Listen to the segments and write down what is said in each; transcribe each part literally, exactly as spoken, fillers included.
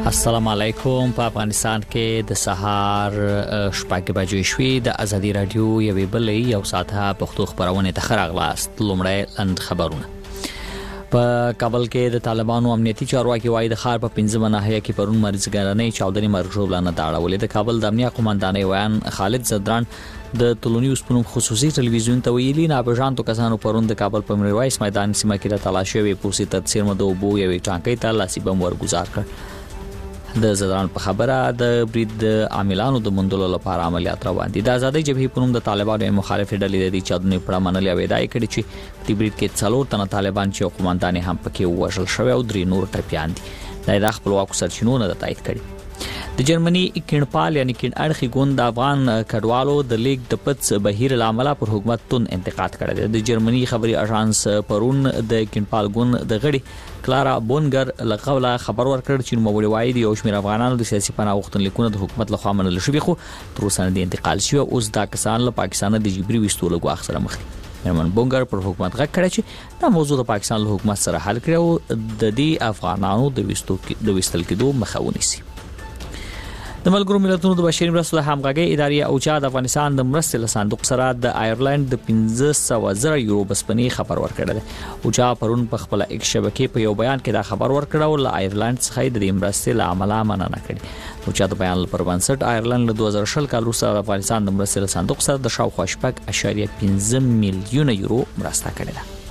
السلام علیکم. په افغانستان کې د سهار شپږ بجې شوې. د ازادي رادیو یوې بلې یو ساعته پښتو خبرونه ته خراغلاست. لومړی لاند خبرونه. په کابل کې د طالبانو امنیتي چارواکي وایي د ښار په پنځمه ناحیه کې پرون مرزګرنۍ چاودنې مرجوبلانه داړولې. د کابل د امنیه قومندانۍ ویان خالد زدران د تلونیوس په خصوصي ټلویزیون ته ویلي نابجانتو کسانو پرون د کابل په میرویس میدان سیمه کې د تلاشي وی پوسې تر څیرمه د وبو یوې ټانکۍ ته لاسي بم ورګزار کړ. د زدران په خبره د برید عاملانو د مندلو لپاره عملیات روان دي. د آزادۍ جبهې په نوم د طالبانو مخالف ډلې د چادنې په منلې او ادعای کړي چې په برید کې څلور تنه طالبان چې قومندان هم پکې وژل شوی او درې نور ټپيان دي. د خپلواکو سرچینو نه تایید کړي. د جرمني کینپال یعنی کین اړخي ګوند د افغان کډوالو د لیگ د پڅ بهیر العمله پر حکومت تون انتقاد کړی. د جرمني خبري اژانس پرون د کینپال ګوند د غړي کلارا بونګر لقوله خبر ورکړ چې نوموړي وایي د یو شمېر افغانانو د سیاسي پناه غوښتنلیکونه د حکومت لخوا منل شوي خو تر اوسه نه انتقال شوی. اوس دا کسان له پاکستان د جبري وستو له غواخ سره مخ دي. نرمن بونګر پر حکومت غږ کړی چې دا موضوع د پاکستان له حکومت سره حل کړي او د دې افغانانو د وستو د وستل کېدو مخه ونیسي. د ملګرو ملتونو د بشري مرستو د همغږي ادارې اوچا د افغانستان د مرستې له صندوق سره د آیرلند د پنځه سوه زره یورو بسپنی خبر ورکړل. اوچا پرون په خپل ایکس شبکې په یو بیان کې دا خبر ورکړ او له آیرلند څخه د مرستې له عمله مننه کړې. اوچا د بیان پر بنسټ آیرلند له دوه زره شل کال وروسته د افغانستان د مرستې له صندوق سره د شاوخوا شپږ اعشاریه پنځه میلیونه یورو مرسته کړې ده.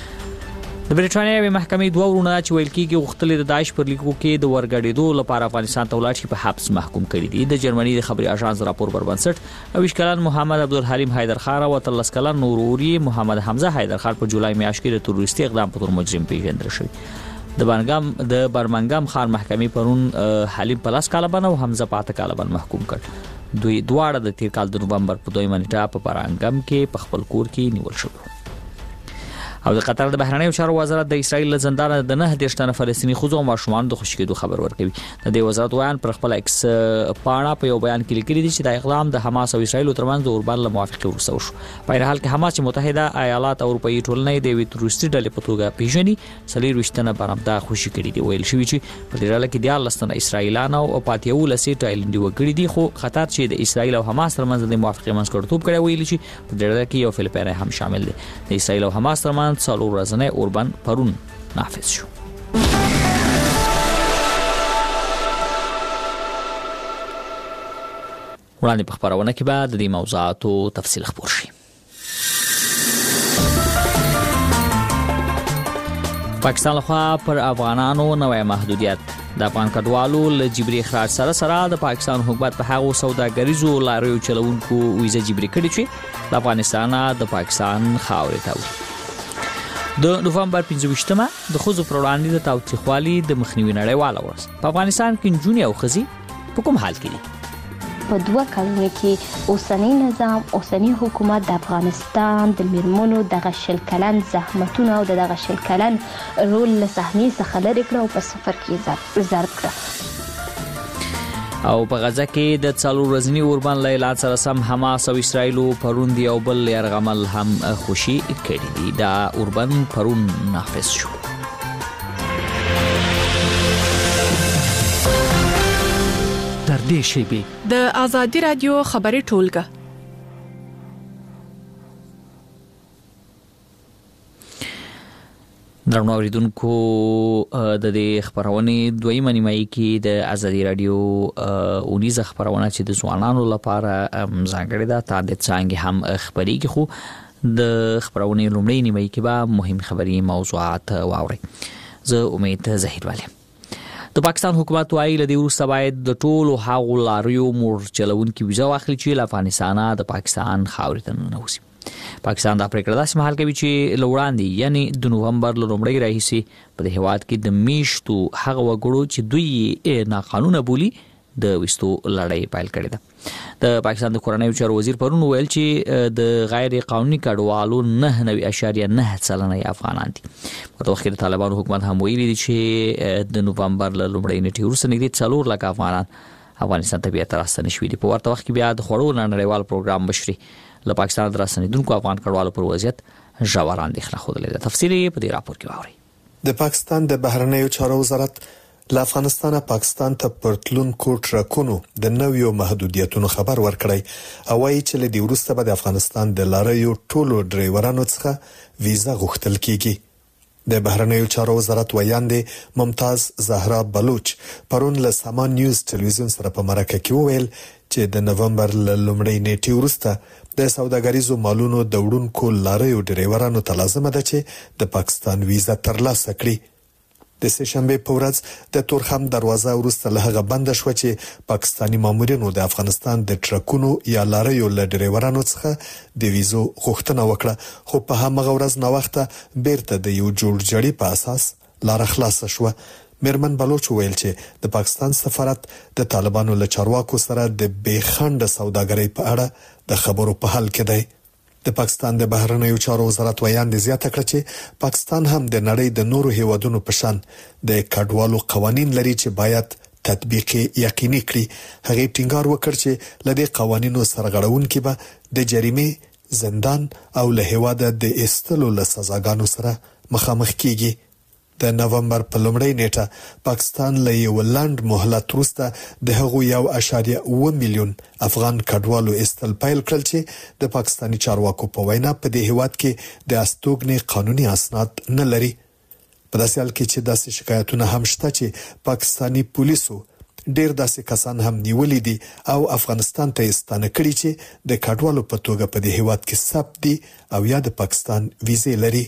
د برېټانیا یوې محکمې دوه ورونه چې ویل کېږي غوښتل د داعش پر لیکو کې د ورګډېدو لپاره افغانستان ته ولاړ شي په حبس محکوم کړي دي. د جرمني د خبري اژانس راپور پر بنسټ او وشکلان محمد عبدالحلیم حیدر خان او تلس کلن نوروري محمد حمزه حیدر خان په جولای میاشت کې د تروریستي اقدام په تور مجرم پیژندل شوی. د برمنګام د برمنګام خان محکمې پرون حلیم پلاس کالبن او حمزه پاته کالبن محکوم کړ. دوی دواړه د تیر کال د نومبر په دویمه نیټه په برمنګام کې په خپل کور کې نیول شوی. او د قطر د بهرنیو چارو وزارت د اسرایل له زندان د نه دیرش تنه فلسطینی ښځو او ماشومان د خوشی کېدو خبر ورکوي. د دې وزارت ویان پر خپل ایکس پاڼه په یو بیان کې لیکلي دي چې د اقدام د حماس او اسرایل ترمنځ د اوربل له موافقه وروسته وشو. په هر حال کې حماس چې متحده ایالات او اروپאי ټولنې د وی تروریستي ډلې په توګه پیژني څلور وشتنه برمدا خوشی کړي دي. ویل شوی چې په دې ډله کې د لستنه اسرایلان او پاتیو لسی ټایلند وګړي دي خو خطر چې د اسرایل او حماس ترمنځ د موافقه منځګړیتوب کړي ویل چې په دې ډله کې یو فلپین هم شامل دي. د اسرایل او حماس ترمنځ څلور ورځې اوربان پرون نافذ شو. وړاندې په خبرونه کې بعد د دې موضوعاتو تفصیل خبر شي. پاکستان لخوا پر افغانانو نوې محدودیت. د افغان کډوالو له جبري اخراج سره سره د پاکستان حکومت په هغو سوداګریزو لاریو چلوونکو ویزه جبري کړي چې د افغانستان د پاکستان خاورې ته وي. د نوفمبر پنځه ویشتمه د خوځو پر وړاندې د تاوتریخوالي د مخنیوي نړیواله ورځ. په افغانستان کې نجونې او ښځې په کوم حال کې دي؟ په دوه کلونو کې اوسنی نظام اوسنی حکومت د افغانستان د میرمنو دغه شل کلن زحمتونه او دغه شل کلن رول له صحنې څخه لرې کړ او په صفر کې ضرب کړ. او په غزه کې د څلور ورځني اوربان له اعلان سره سم حماس او اسرایل پرون دی او بل يرغمل هم خوشي کړي دي. دا اوربان پرون نافذ شو. تر دې شی د ازادي رادیو خبري ټولګه. درنو اوریدونکو د دې خبرونه دویمه نیمایي کې د ازادي رادیو اونیزه خبرونه چې د ځوانانو لپاره ځانګړې ده تا د څنګه هم خبريږي خو د خبرونه لومړی نیمایي کې به مهم خبري موضوعات واوري. زه امید زهیر والي. د پاکستان حکومت وايي لدی وروسته باید د ټولو هغو لاریو مور چلوونکو ویزه واخلي چې له افغانستان د پاکستان خاورې ته ننوځي. پاکستان دا پریکړه داسې مهال کوي چې لوړاندې یعنی د نوومبر لومړۍ راهیسي په هیواد کې د میشتو هغه وګړو چې دوی ناقانونه بولی د وستو لړۍ پیل کړې ده. د پاکستان د کورنیو چارو وزیر پرون ویل چې د غیر قانوني کډوالو نه نوي اشاریه نه سلنه افغانان دي. په وخت کې طالبانو حکومت هم ویلي چې د نوومبر لومړۍ نیټې وروسته نږدې څلور لک افغانان افغانستان ته بیا راستنه شوي دي. په ورته وخت کې بیا د خړو نړیوال پروګرام بشري له پاکستان دراسنیدونکو افغان کډوالو پر وضعیت ژور اندېښنه خوده. تفصیلی په دې راپور کې واوري. د پاکستان د بهرنیو چارو وزارت له افغانستانه پاکستان ته پرتلونکو ټرکونو د نویو محدودیتونو خبر ورکړی او وايي چې له دې وروسته به د افغانستان د لاریو ټولو ډرایورانو څخه ویزا غوښتل کیږي. د بهرنیو چارو وزارت ویاندې ممتاز زهرا بلوچ پرون له سامان نیوز ټلویزیون سره په مرکه کې وویل چې د نومبر ل لومړۍ نیټې وروسته د سوداګریزو مالونو د وړونکو لاریو ډرایورانو ته لازمه ده چې د پاکستان ویزا ترلاسه کړي. د سه شنبه په ورځ د تورخم دروازه وروسته له هغه بند شو چې پاکستانی مامورینو د افغانستان د ټرکونو یا لاریو له ډرایورانو څخه د ویزو غوښتنه وکړه، خو په هغه ورځ نو وخته بیرته د یو جوړجاړي په اساس لار خلاص شو. میرمن بلوچ ویل چې د پاکستان سفارت د طالبانو له چارواکو سره د بیخنډ سوداګرۍ په اړه د خبرو په حال کې دی. د پاکستان د بهرنیو چارو وزارت ویاندې زیاته کړه چې پاکستان هم د نړۍ د نورو هیوادونو په شان د کډوالو قوانين لري چې باید تطبیق یقیني کړي. هغه ټینګار وکړ چې لدې قوانینو سرغړونکي به د جریمه، زندان او له هیواده د استلو له سزاګانو سره مخامخ کیږي. د نومبر په لومړۍ نیټه پاکستان له یو لاند مهلت وروسته د هغو یو اشاریه اوه میلیون افغان کډوالو استل پیل کړل چې د پاکستانی چارواکو په وینا په دې هیواد کې د استوګنې قانوني اسناد نه لري. په داسې حال کې چې داسې شکایتونه هم شته چې پاکستانی پولیسو ډیر داسې کسان هم نیولې دي او افغانستان ته استانه کړي چې د کډوالو په توګه په دې هیواد کې ثبت دي او یا د پاکستان ویزې لري.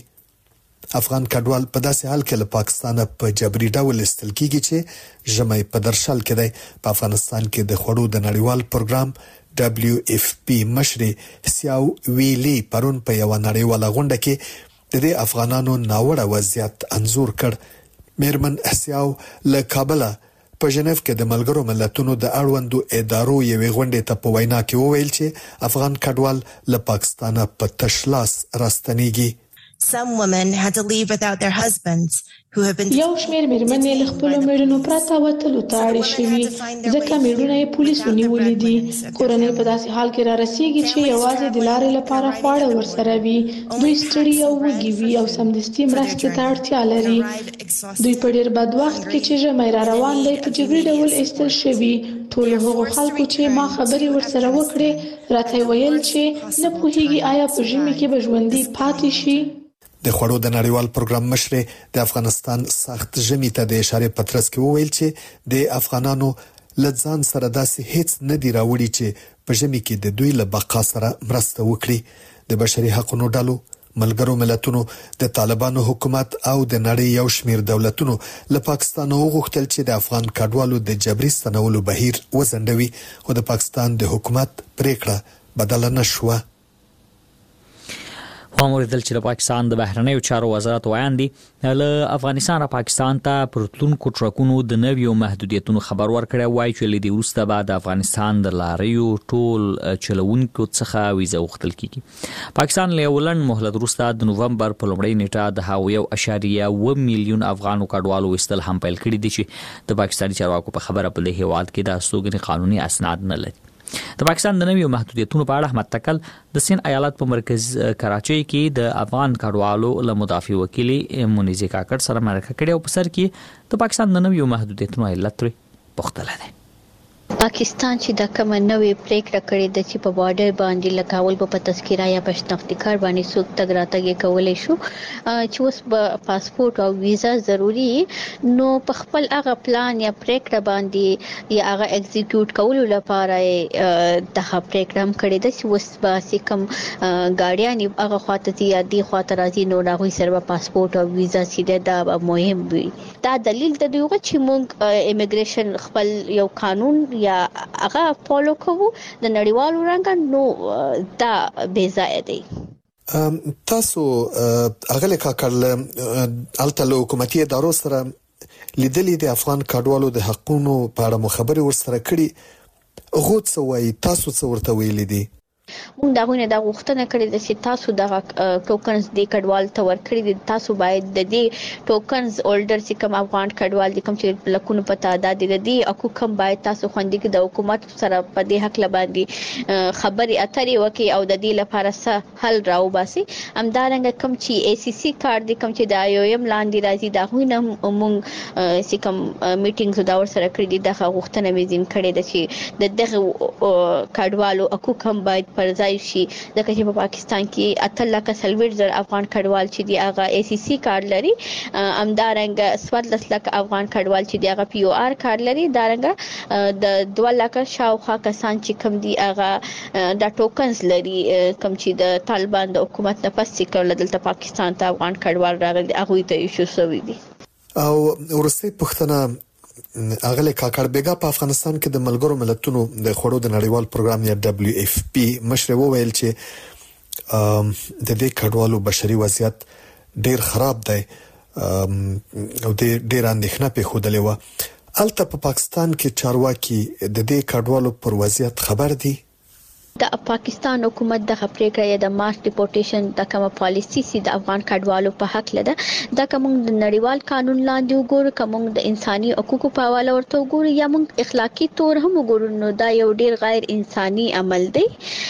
افغان کډوال په داسې حال کې له پاکستانه په جبري ډول استل کیږي چې ژمي په درشل کې دی. په افغانستان کې د خوړو د نړیوال پروګرام دبليو اف پی مشر سیاو ویلی پرون په یو نړیواله غونډه کې د دې افغانانو ناوړه وضعیت انزور کړ. میرمن سیاو له کابل په ژنیف کې د ملګرو ملتونو د اړوندو ادارو یوې غونډې ته په وینا کې وویل چې افغان کډوال له پاکستانه په تشلاس راستنیږي. Some women had to leave without their husbands who have been یو شمېر میرمنې له خپلو میړونو پرته وتلو ته اړې شوي ځکه میړونه یې پولیسو نیولي دي. کورنۍ په داسې حال کې را رسېږي چې یوازې د لارې لپاره خواړه ورسره وي. دوی ستړي او وږي وي او سمدستي مرستې ته اړتیا لري. دوی په ډېر بد وخت کې چې ژمی را روان دی په جبري ډول ایستل شوي. ټولو هغو خلکو چې ما خبرې ورسره وکړې راته ویل چې نه پوهېږي آیا په ژمي کې به ژوندي پاتې شي. د خوړو د نړیوال پروګرام مشر د افغانستان سخت ژمي ته د اشاره پترس کې وویل چې د افغانانو لځان سره داسې هیڅ نه دی راوړي چې په ژمي کې د دوی له بقا سره مرسته وکړي. د بشري حقوقو ډلو، ملګرو ملتونو، د طالبانو حکومت او د نړۍ یو شمېر دولتونو له پاکستان وغوښتل چې د افغان کډوالو د جبري ستنولو بهیر وځنډوي، خو د پاکستان د حکومت پریکړه بدله نشوه. وموردل چې د پاکستان د بهرنیو چارو وزارت ویاندې له افغانستان را پاکستان ته پرتلونکو ټرکونو د نویو محدودیتونو خبر ورکړی وایي چې لدې وروسته به د افغانستان د لاریو ټول چلوونکو څخه ویزه غوښتل کیږي. پاکستان له یو لنډ مهلت وروسته د نومبر په لومړۍ نیټه د هغو یو اشاریه اوه میلیون افغانو کډوالو ویستل هم پیل کړي دي چې د پاکستاني چارواکو په خبره په دې هیواد کې د استوګنې قانوني اسناد نه لري. د پاکستان د نویو محدودیتونو په اړه احمد تکل د سین ایالت په مرکز کراچۍ کې د افغان کډوالو له مدافع وکیل مونیزه کاکړ سره مرکه کړې او په سر کې د پاکستان د نویو محدودیتونو علت پوښتنه ده. پاکستان چې د کوم نوې پریکړه کړې د چې په بارډر باندې لګاول په تذکره یا په شناختی کارت باندې څوک تګ راتګ کولای شو چې اوس په پاسپورت او ویزا ضروری نو په خپل هغه پلان یا پریکړه باندې یا هغه ایگزیکیوټ کولو لپاره د پریکړه هم کړې ده چې اوس به کوم ګاډیان هغه خاطر یا دی خاطر راځي نو راغوي سره پاسپورت او ویزا سیده دا مهم وي. دا دلیل د دوی چې موږ ایمیګریشن خپل یو قانون یا هغه فالو کوو د نړیوالو رنګ نو دا بے ځای دی. تاسو هغه کاکل الته حکومتي ادارو سره لیدلې د افغان کډوالو د حقوقو په اړه مخابره ورسره کړي، غوښ څه وایي، تاسو څه ورته ویل دي؟ موږ دا غوښنه دا غوښتنه کړې ده چې تاسو د ټوکنز د کډوال ته ورکړي دي تاسو باید د دې ټوکنز هولډر چې کوم افغان کډوال دي کوم چې لکونو په تعداد دي د دې اكو کوم باید تاسو خوندې کې د حکومت سره په دې حق لباندې خبري اترې وکي او د دې لپاره څه حل راو باسي همدارنګه کوم چې اي سي سي کارت دي کوم چې د آی او ایم لاندې راځي دا غوښنه موږ چې کوم میټینګز دا ور سره کړی دي د غوښتنه مې زین کړې ده چې د دغه کډوالو اكو کوم باید پرځای شي ځکه چې په پاکستان کې اتل لکه سلویر زر افغان کډوال چې دی هغه اي سي سي کارت لري امدارنګ سوادلس لکه افغان کډوال چې دی هغه پی او آر کارت لري دارنګ د دوه لکه شاوخوا کسان چې کوم دی هغه د ټوکنز لري کوم چې د طالبان د حکومت نه پس کړل دلته پاکستان ته افغان کډوال راغلي هغه ته ایشو شوی دي او ورسته پښتنه اغله کاکړ بیګا په افغانستان کې د ملګرو ملتونو د خوړو د نړیوال پروګرام یا دبليو اف پی مشر وویل چې د دې کډوالو بشري وضعیت ډیر خراب دی او د ډیر اندېښنه په خوده لیوه الته په پاکستان کې چارواکي د دې کډوالو پر وضعیت خبر دي د پاکستان حکومت د خبرې یا د ماس ډیپورټیشن د کومه پالیسی سي د افغان کډوالو په حق لده دا کوم د نړیوال قانون لاندې وګورو کوم د انساني حقوقو په حواله ورته وګورو یا موږ اخلاقی تور هم وګورو نو دا یو ډیر غیر انساني عمل دی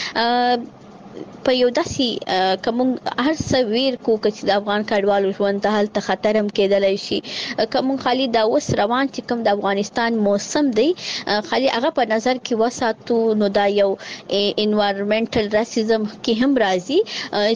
په یو داسي کوم هر څه ویر کو چې د افغان کډوالو ژوند ته هلته خطر هم کېدلای شي کوم خالي دا وس روان چې کوم د افغانستان موسم دی خالي هغه په نظر کې وساتو نو دا یو انوایرنمنټل راسیزم کې هم راځي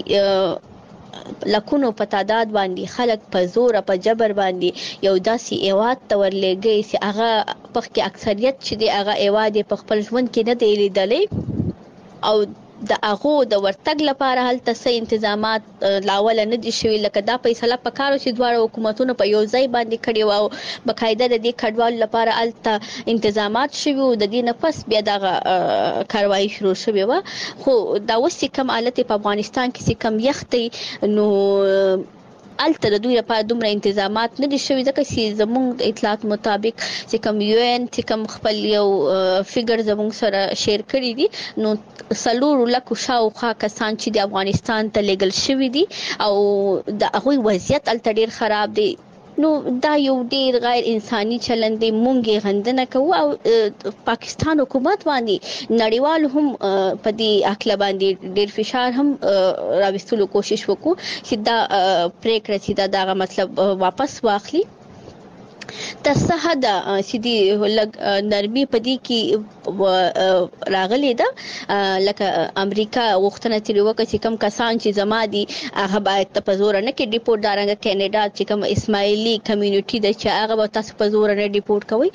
چې لکونو په تعداد باندې خلک په زور په جبر باندې یو داسي ایواد ته ورلېږي چې هغه په کې اکثریت چې دی هغه ایواد په خپل ژوند کې نه دی لیدلې او د هغه د ورتګ لپاره هلته څه تنظیمات لاول نه دي شوی لکه دا فیصله پکارو چې دواړو حکومتونو په یو ځای باندې کړی و او بقاعده د دې کډوال لپاره هلته تنظیمات شوی او د دې نه پس بیا دغه کاروایی شروع شوی و خو دا وسې کم حالت په افغانستان کې کم یختي نو الته د دوی لپاره دومره تنظیمات نه دي شوی ځکه چې زموږ د اطلاعات مطابق چې کوم یو ان چې کوم خپل یو فیګر زموږ سره شیر کړی دي نو سلور لکه شاوخوا کسان چې د افغانستان ته لګل شوی دي او د هغه وضعیت الته ډیر خراب دی نو دا یو ډیر غیر انساني چلند دی مونږه غندنه کوو او پاکستان حکومت باندې نړیوال هم په دې اکل باندې ډیر فشار هم راوستلو کوشش وکړو چې دا پریکړه چې دا دغه مطلب واپس واخلي تصحه د سیدی لګ نرمي پدې کې راغلي ده لکه امریکا وختنه تری وکړي چې کم کسان چې زما دي هغه باید په زور نه کې ډیپورت دارنګ کینیډا چې کم اسماعیلی کمیونټي د چې هغه به تاسو په زور نه ډیپورت کوي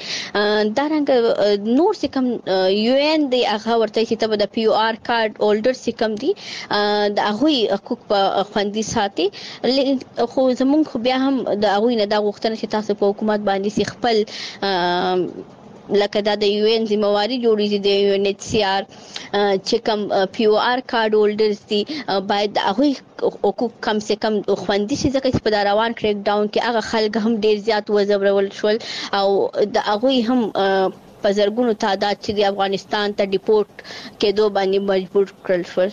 دارنګ نور چې کم یو ان دی هغه ورته چې ته د پی او آر کارت هولډر چې کم دي د هغه حقوق په خوندي ساتي خو زمونږ خو بیا هم د هغه نه دا وختنه چې تاسو په حکومت باندې خپل لکه دا د یو ان ذمہواری جوړیږي د یو ان ایچ سی آر چې کوم پی او آر کارت هولډرز دي باید هغه حقوق کم سے کم خوندي شي ځکه چې په روان کریک ډاون کې هغه خلک هم ډیر زیات وځبرول شول او د هغه هم په زرګونو تعداد چې د افغانستان ته ډیپورت کېدو باندې مجبور کړل شول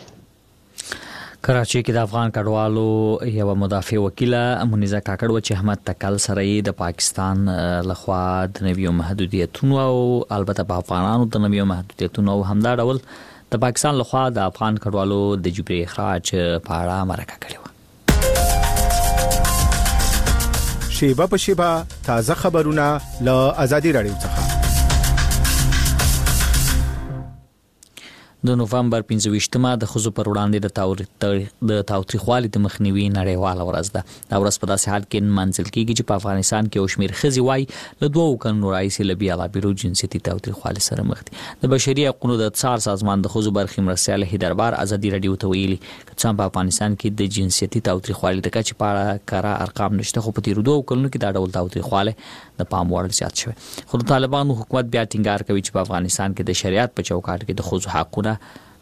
کراچي کې د افغان کډوالو یو مدافع وکیله منیزه کاکړ و چې احمد تکل سره د پاکستان لخوا د نویو محدودیتونو او البته په افغانانو د نویو محدودیتونو او همدا ډول د پاکستان لخوا د افغان کډوالو د جبري اخراج په اړه مرکه کړې و. شیبه په شیبه تازه خبرونه له آزادي رادیو څخه. د نوفمبر پنځه ویشتمه د خزو پر وړاندې د د تاوتریخوالي د مخنیوي نړیواله ورځ ده. دا ورځ په داسې حال کې منځل کېږي چې په افغانستان کې او شمیر خزي وای له دوه کلونو راځي لبي علاوه جنسيتي تاوتریخوالي سره مخ دي. د بشري حقوقو د څار سازمان د خزو برخې مرستيال هیدربار ازادي رادیو ته ویلي چې په افغانستان کې د جنسيتي تاوتریخوالي د کچې په اړه کارا ارقام نشته خو په تیر دوه کلونو کې دا ډول تاوتریخوالي د پام وړ زیات شوی. خو طالبانو حکومت بیا ټینګار کوي چې په افغانستان کې د شریعت په چوکاټ کې د خزو حقونه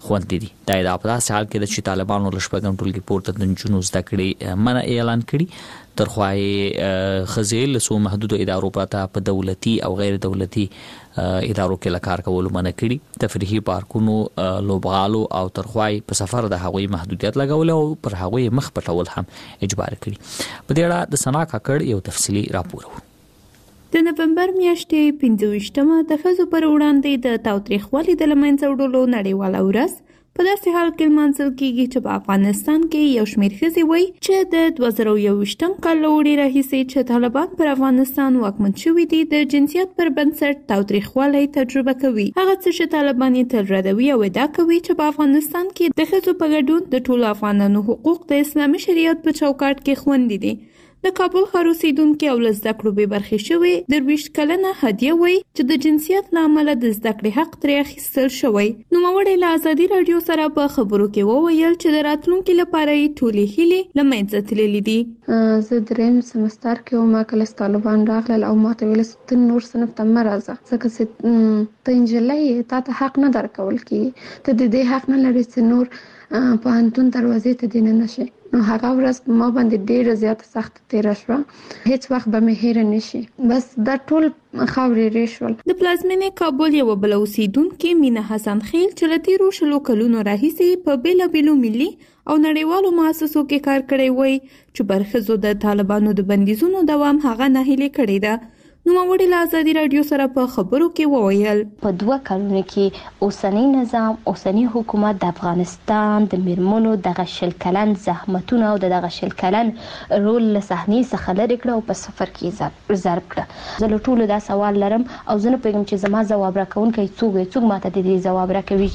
خوندې دي. دا د اپداس حال کې د طالبانو له شپږم ټولګي پورته د جنونو زده کړې منع اعلان کړي، ترخوای خزیل سو محدود ادارو پراته په دولتي او غیر دولتي ادارو کې لکار کول منع کړي، تفریحي پارکونو، لوبغالو او ترخوای په سفر د هغوی محدودیت لګول او پر هغوی مخ پټول هم اجبار کړي. په دې اړه د سنا کاکړ یو تفصیلی راپور و. د نومبر میاشتې پنځه ویشتمه د ښځو پر وړاندې د تاوتریخوالي د له منځه وړلو نړیواله ورځ په داسې حال کې لمانځل کیږي چې په افغانستان کې یو شمېر ښځې وایي چې د دوه زره یوویشتم کال له وړي راهیسې چې طالبان پر افغانستان واکمن شوي دي د جنسیت پر بنسټ تاوتریخوالی تجربه کوي. هغه څه چې طالبان یې تل ردوي او ادعا کوي چې په افغانستان کې د ښځو په ګډون د ټولو افغانانو حقوق د اسلامي شریعت په چوکاټ کې خوندي دي. د کابل ښار اوسیدونکي او له زده کړو بې برخې شوې درویشت کلنه هدیه وایي چې د جنسیت له امله د زده کړې حق ترې اخیستل شوی. نوموړې له ازادي راډیو سره په خبرو کې وویل چې د راتلونکي لپاره یې ټولې هیلې له منځه تللې دي. زه دریم سمستر کې وم، کله چې طالبان راغلل او ما ته ویل ته نور صنف ته مه راځه ځکه چې ته نجلۍ یې، تا ته حق نه درکول کېږي، ته د دې حق نه لرې چې نور پوهنتون دروازې ته دې نه نشي. نو هغه ورځ په ما باندې ډېره زیاته سخته تېره شوه، هیڅ وخت به مې هېره نه شي. بس دا ټول خاورې رې شول. د پلازمینې کابل یوه بله اوسیدونکې مینه حسن خیل چې له تېرو شلو کلونو راهیسې په بېلابېلو ملي او نړیوالو مؤسسو کې کار کړی وایي چې پر ښځو د طالبانو د بندیزونو دوام هغه ناهیلې کړې ده. نوموړې له ازادي راډیو سره په خبرو کې وویل په دوه کلونو کې اوسنی نظام اوسنی حکومت د افغانستان د میرمنو دغه شل کلن زحمتونه او دغه شل کلن رول له صحنې څخه لرې کړه او په سفر کې ضرب کړه. زه له ټولو دا سوال لرم او زه نه پوهېږم چې زما ځواب راکوونکی څوک وي، څوک ماته د دې ځواب راکوي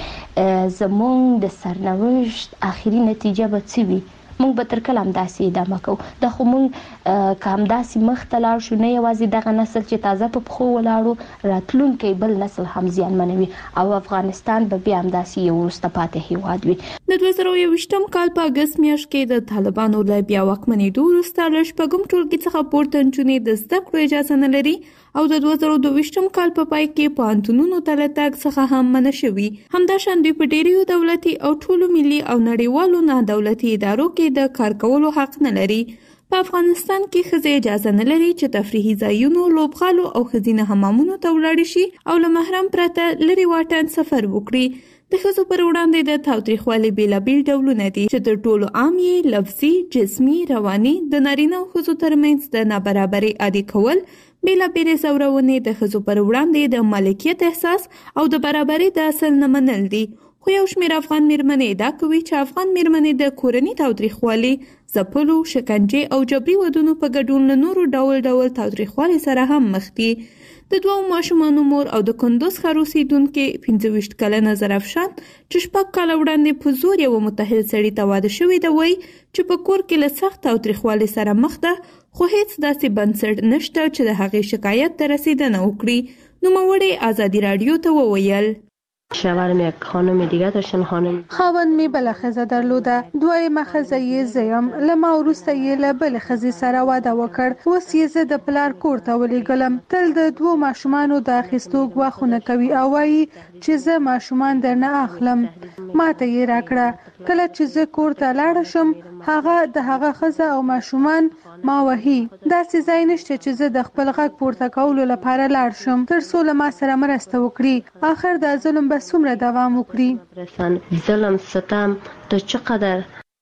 چې زموږ د سرنوشت آخري نتیجه به څه وي. موږ به تر کله همداسې ادامه کوو؟ دا خو موږ که همداسې مخته لاړ شو، نه یوازې دغه نسل چې تازه په پښو ولاړو، راتلونکی بل نسل هم زیانمنوي او افغانستان به بیا همداسې یو وروسته پاتې هیواد وي. د دوه زره یوویشتم کال په اګست میاشت کې د طالبانو له بیا واکمنېدو وروسته له شپږم ټولګي څخه پورته نجونې د زده کړو اجازه نه لري او د دوه زره دوه ویشتم کال په پای کې پوهنتونونو ته له تګ څخه هم منع شوي. همداشان دوی په ډېریو دولتي او ټولو ملي او نړیوالو نه دولتي ادارو کې د کار کولو حق نه لري. په افغانستان کې ښځې اجازه نه لري چې تفریحي ځایونو، لوبغالو او ښځینه حمامونو ته ولاړې شي او له محرم پرته لرې واټن سفر وکړي. د ښځو پر وړاندې د تاوتریخوالي بېلابېل ډولونه دي چې تر ټولو عام یې لفظي، جسمي، رواني، د نارینه او ښځو ترمنځ د نابرابرۍ عادي کول، بېلابېلې ځورونې، د ښځو پر وړاندې د مالکیت احساس او د برابرۍ د اصل نه منل دي. خو یو شمېر افغان میرمنې ادعا کوي چې افغان میرمنې د کورني تاوتریخوالي، ځپلو، شکنجې او جبري ودونو په ګډون له نورو ډول ډول تاوتریخوالي سره هم مخ دي. د دوو ماشومانو مور او د کندوز ښار اوسیدونکې پنځه ویشت کلنه زرافشان چې شپږ کاله وړاندې په زور یوه متحل سړي ته واده شوې ده وایي چې په کور کې له سخت تاوتریخوالي سره مخ ده، خو هیڅ داسې بنسټ نشته چې د هغې شکایت ته رسیدنه وکړي. نوموړې ازادي راډیو ته وویل شوهرم یک خانم دیگه داشتن، خانم خاوند می بل ښځه درلوده، دویمه ښځه یې زه یم. له ما وروسته یې له بلې ښځې سره واده وکړ. اوس یې زه د پلار کور ته ولېږلم. تل د دوو ماشومانو د اخیستو ګواښونه کوي او وایي چې زه ماشومان درنه اخلم. ماته یې راکړه. کله چې زه کور ته لاړه شم، هغه د هغه ښځه او ماشومان ما وهي. داسې ځای نشته چې زه د خپل غږ پورته کولو لپاره لاړ شم تر څو له ما سره مرسته وکړي. آخر دا ظلم به څومره دوام وکړي؟ ظلم، ستم ته چقدر؟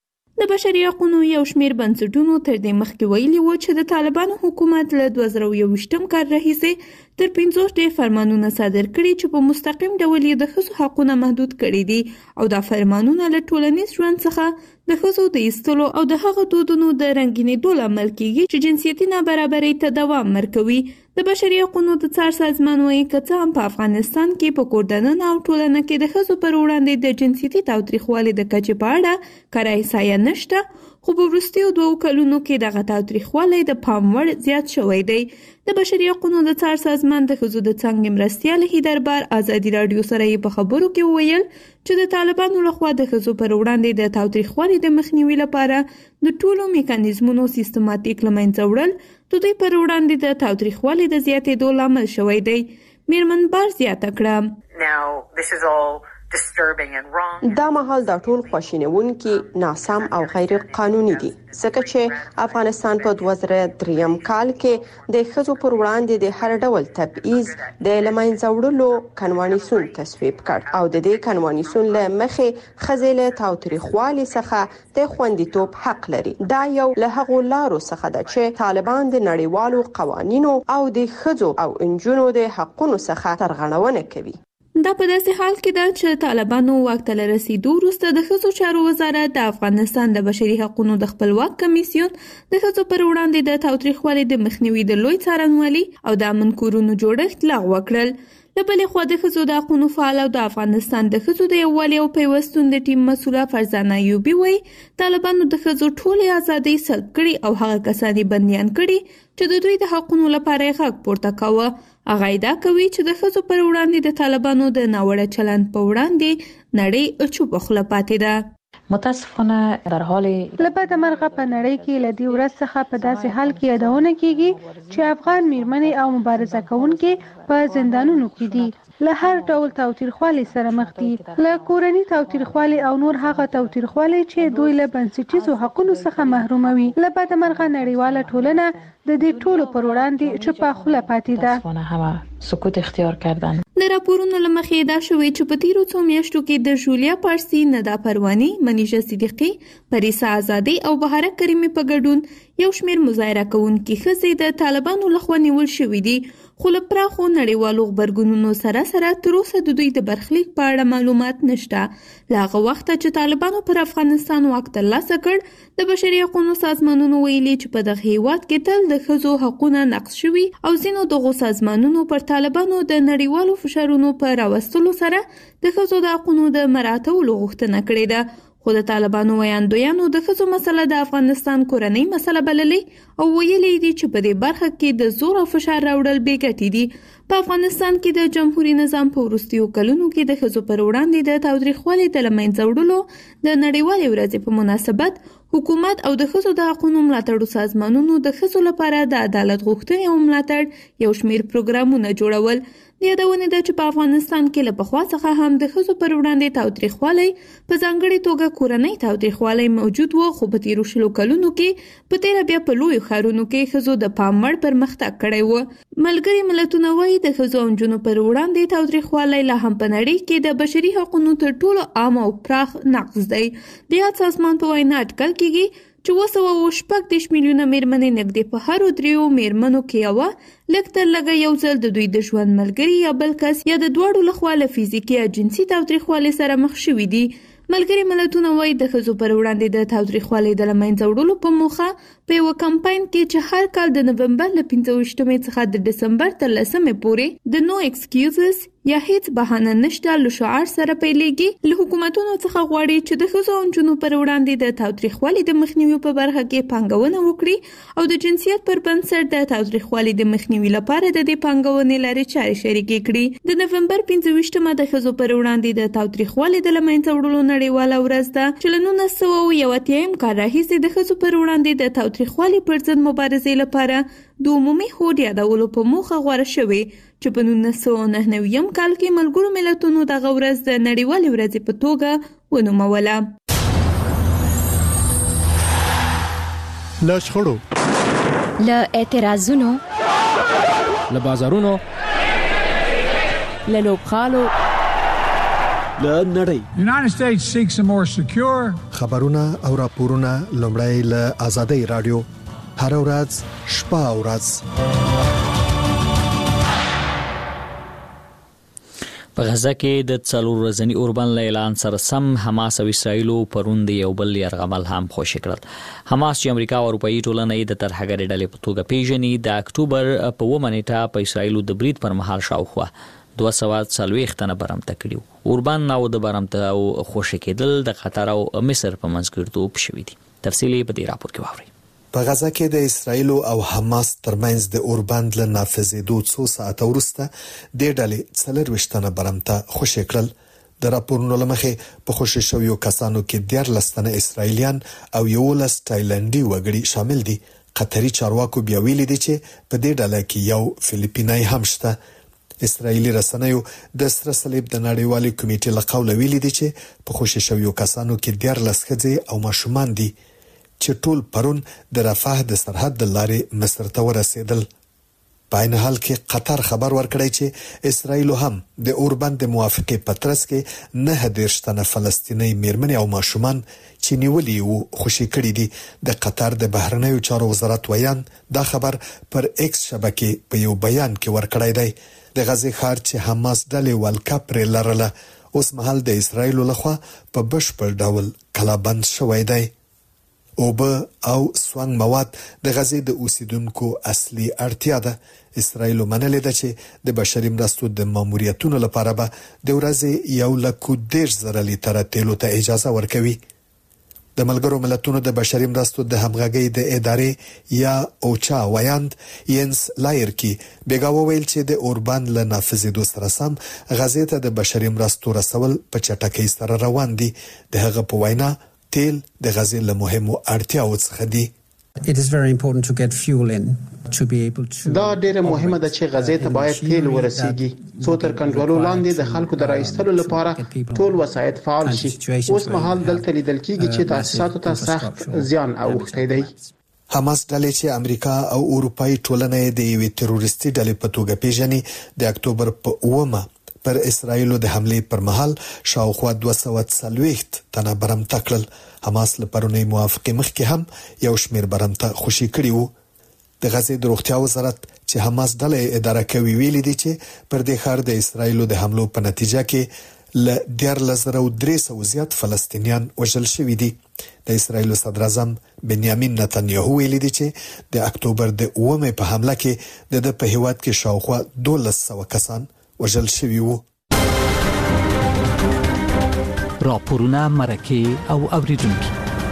د بشري حقوقو یو شمېر بنسټونو تر دې مخکې ویلي وو چې د طالبانو حکومت له دوه زره یوویشتم کال راهیسې تر پنځوس ډېر فرمانونه صادر کړي چې په مستقیم ډول یې د ښځو حقونه محدود کړي دي او دا فرمانونه له ټولنیز ژوند څخه د ښځو د ایستلو او د هغه دودونو د رنګینېدو لامل کیږي چې جنسیتي نابرابرۍ ته دوام ورکوي. د بشري حقوقو د څار سازمان وایي که څه هم په افغانستان کې په کور دننه او ټولنه کې د ښځو پر وړاندې د جنسیتي تاوتریخوالي د کچې په اړه کره احصایه نشته، خو په وروستیو دوو کلونو کې دغه تاوتریخوالی د پام وړ زیات شوی دی. د بشري حقوقو د څار سازمان د ښځو د څانګې مرستیال هیدربار ازادي راډیو سره یې په خبرو کې وویل چې د طالبانو لخوا د ښځو پر وړاندې د تاوتریخوالي د مخنیوي لپاره د ټولو میکانیزمونو سیستماتیک له منځه وړل د دوی پر وړاندې د تاوتریخوالي د زیاتېدو لامل شوی دی. میرمن بار زیاته کړه دا مهال دا ټول خواشینونکي ناسم او غیر قانوني دي ځکه چې افغانستان په دوه زره دریم کال کې د ښځو پر وړاندې د هر ډول تبعیض د لمنځه وړلو کنوانسیون تصویب کړ او د دې کنوانسیون له مخې ښځې له تاوتریخوالي څخه د خوندیتوب حق لري. دا یو له هغو لارو څخه ده چې طالبان د نړیوالو قوانینو او د ښځو او انجونو د حقونو څخه سرغړونه کوي. دا په داسې حال کې ده چې طالبانو واک ته رسیدو وروسته د ښځو چارو وزارت د افغانستان د بشري حقوقو د خپلواک کمیسیون د ښځو پر وړاندې د تاوتریخوالي د مخنیوي د لوی څارنوالي او د امن کورونو جوړښت لغوه کړل. له بلې خوا د ښځو د حقوقو فعال او د افغانستان د ښځو د یووالي او پیوستون د ټیم مسؤله فرزانه ایوبي وایي طالبانو د ښځو ټولې ازادۍ سلب کړي او هغه کسان یې بندیان کړي چې د دوی د حقوقو لپاره یې غږ پورته کاوه. هغه ادعا کوي چې د ښځو پر وړاندې د طالبانو د ناوړه چلند په وړاندې نړۍ چوپ خوله پاتې ده. متاسفانه در حال لبد مرغه په نړۍ کې لدی ورځ څخه په داسې حال کې یادونه کیږي چې افغان میرمنې او مبارزه کوونکي په زندانونو کې دي، له هر ډول تاوتریخوالي سره مخ دي، له کورنۍ تاوتریخوالي او نور هغه تاوتریخوالي چې دوی له بنسټیزو حقوقو څخه محروموي. لبد مرغه نړیواله ټولنه د دې ټولو پر وړاندې چوپ خوله پاتې ده. همه سکوت اختیار کردن. د راپورونو له مخې دا شوې چې په تیرو څو میاشتو کې د جولیا پارسي، ندا پرواني، منیژه صدیقي، پریسا آزادي او بهاره کریمي په ګډون یو شمېر مظاهره کوونکي ښځې د طالبانو لخوا نیول شوې دي، خو له پراخو نړیوالو غبرګونونو سره سره تر اوسه د دوی د برخلیک په اړه معلومات نشته. له هغه وخته چې طالبانو پر افغانستان واک ترلاسه کړ، د بشري حقوقو سازمانونو ویلي چې په دغه هیواد کې تل د ښځو حقونه نقض شوي او ځینو دغو سازمانونو پر طالبانو د نړیوالو فشارونو په راوستلو سره د ښځو د حقونو د مراعاتولو غوښتنه کړې ده. خو د طالبانو ویاندویانو د ښځو مسله د افغانستان کورنۍ مسله بللې او ویلي دي چې په دې برخه کې د زور او فشار راوړل بې ګټې دي. په افغانستان کې د جمهوریت نظام په وروستیو کلونو کې د ښځو پر وړاندې د تاوتریخوالي د له منځه وړلو د نړیوالې ورځې په مناسبت حکومت او د ښځو د حقوقو ملاتړو سازمانونو د ښځو لپاره د عدالت غوښتنې او ملاتړ یو شمېر پروګرامونه جوړول. د یادونې ده چې په افغانستان کې له پخوا څخه هم د ښځو پر وړاندې تاوتریخوالی په ځانګړې توګه کورنۍ تاوتریخوالی موجود و، خو په تیرو شلو کلونو کې په تیره بیا په لویو ښارونو کې ښځو د پام وړ پرمختګ کړی و. ملګري ملتونه وایي د ښځو او نجونو پر وړاندې تاوتریخوالی لا هم په نړۍ کې د بشري حقوقو تر ټولو عام او پراخ نقض دی. د یاد سازمان په وینا اټکل کېږي چې اوه سوه او شپږ دېرش میلیونه میرمنې نږدې په هرو دریو میرمنو کې یوه لږ تر لږه یو ځل د دوی د ژوند ملګري یا بل کس یا د دواړو لخوا له فزیکي یا جنسي تاوتریخوالي سره مخ شوي دي. ملګري ملتونه وایي د ښځو پر وړاندې د تاوتریخوالي د له منځه وړلو په موخه په یوه کمپاین کې چې هر کال د نومبر له پنځه ویشتمې څخه د ډسمبر تر لسمې پورې د نو ایکسکیوزز یا هیڅ بهانه نشته له شعار سره پیلېږي. له حکومتونو څخه غواړي چې د ښځو او نجونو پر وړاندې د تاوتریخوالي د مخنیوي په برخه کې پانګونه وکړي او د جنسیت پر بنسټ د تاوتریخوالي د مخنیوي لپاره د دې پانګونې لارې چارې شریکې کړي. د نومبر پنځه ویشتمه د ښځو پر وړاندې د تاوتریخوالي د له منځه وړلو نړیواله ورځ ده چې له نولس سوه او یو اتیایم کال راهیسې د ښځو پر وړاندې د تاوتریخوالي پر ضد مبارزې لپاره د عمومي هوډ یادولو په موخه غوره شوې چې په نولس سوه او نهه نوي کال کې ملګرو ملتونو دغه ورځ د نړیوالې ورځې په توګه ونوموله. له شخړو، له اعتراضونو، له بازارونو، له لوبغالو، له نړۍ United States seeks a more secure خبرونه او راپورونه لومړی له آزادۍ رادیو هر ورځ شپه او ورځ. په غزه کې د څلور ورځني اوربند له اعلان سره سم حماس او اسرائیل پرون د یو بل یرغمل هم خوشی کړل. حماس چې امریکا او اروپאי ټولنې د ترهګرۍ ډلې په توګه پیژني د اکتوبر په اوومه نیټه په اسرائیل د برید پر مهال شاوخوا دوه سوه څلوېښت تنه برمته کړي. اوربند او د برمته او خوشی کېدل د قطر او مصر په منځ کې ټوپ شوي دي. تفصیلی په دې راپور کې واورئ. په غزه کې د اسرایل او حماس ترمنځ د اوربند له نافذېدو څو ساعته وروسته د ډلې څلرویشت تنه برمته خوشی کړل. د راپورونو له مخې په خوشی شویو کسانو کې دیارلس تنه اسرایلیان او یولس تایلنډي وګړي شامل دي. قطري چارواکو بیا ویلي دي چې په دې ډله کې یو فلیپینای هم شته. اسرایلی رسنیو د سره صلیب د نړیوالې کمیټې له قوله ویلي دي چې په خوشی شویو کسانو کې ډیر لسخځي او ماشومان دي چې ټول پرون د رفح د سرحد د لارې مصر ته ورسېدل. په عین حال کې قطر خبر ورکړی چې اسرایل هم د اوربند د موافقې پترس کې نه دیرش تنه فلسطینی میرمنې او ماشومان چې نیولي وو خوشی کړي دي. د قطر د بهرنیو چارو وزارت ویان دا خبر پر ایکس شبکې په یو بیان کې ورکړی دی. د غزې ښار چې حماس ډلې ولکه پرې لرله اوس مهال د اسرایل لخوا په بشپړ ډول کلابند شوی دی. اوبه او سوانګ مواد د غزې د اوسیدونکو اصلي اړتیا ده. اسرایل منلې ده چې د بشري مرستو د ماموریتونو لپاره به د ورځې یو لک دیرش زره لیتره تیلو ته اجازه ورکوي. د ملګرو ملتونو د بشري مرستو د همغږۍ د ادارې یا اوچا ویاند ینس لایرکی بیګاوه ویل چې د اوربان له نافذېدو سره سم غزې ته د بشري مرستو رسول په چټکۍ سره روان دي. د هغه په وینا تیل د غزې له مهمو اړتیاو څخه دي. It is very important to get fuel in to be able to دا ډیره مهمه ده چې غزې ته باید تیل ورسیږي څو تر کنټرولو لاندې د خلکو د راایستلو لپاره ټول وسایط فعال شي. اوس مهال دلته لیدل کیږي چې تاسیساتو ته سخت زیان اوښتی دی. حماس ډلې چې امریکا او اروپאי ټولنه د یوې تروریستي ډلې په توګه پیژني د اکتوبر په اومه پر اسرایلو د حمله پر مهال شاوخوا دوه سوه څلوېښت تنه برمته کړل. حماس له پرونی موافقه مخکې هم یو شمیر برمته خوشی کړي وو. د غزې د روغتیا وزارت چې حماس ډلې اداره کوي ویلي دي چې پر دې ښار د اسرایلو د حملو په نتیجه کې ل دیارلس زره او درې سوه زیات فلسطینیان وژل شوي دي. د اسرایلو صدر اعظم بنیامین نتنیاهو ویلي دي چې د اکتوبر د اومه په حمله کې د په هیواد کې شاوخوا دولس سوه کسان وژل شوي وو. راپورونه مرکه او اوریدونکو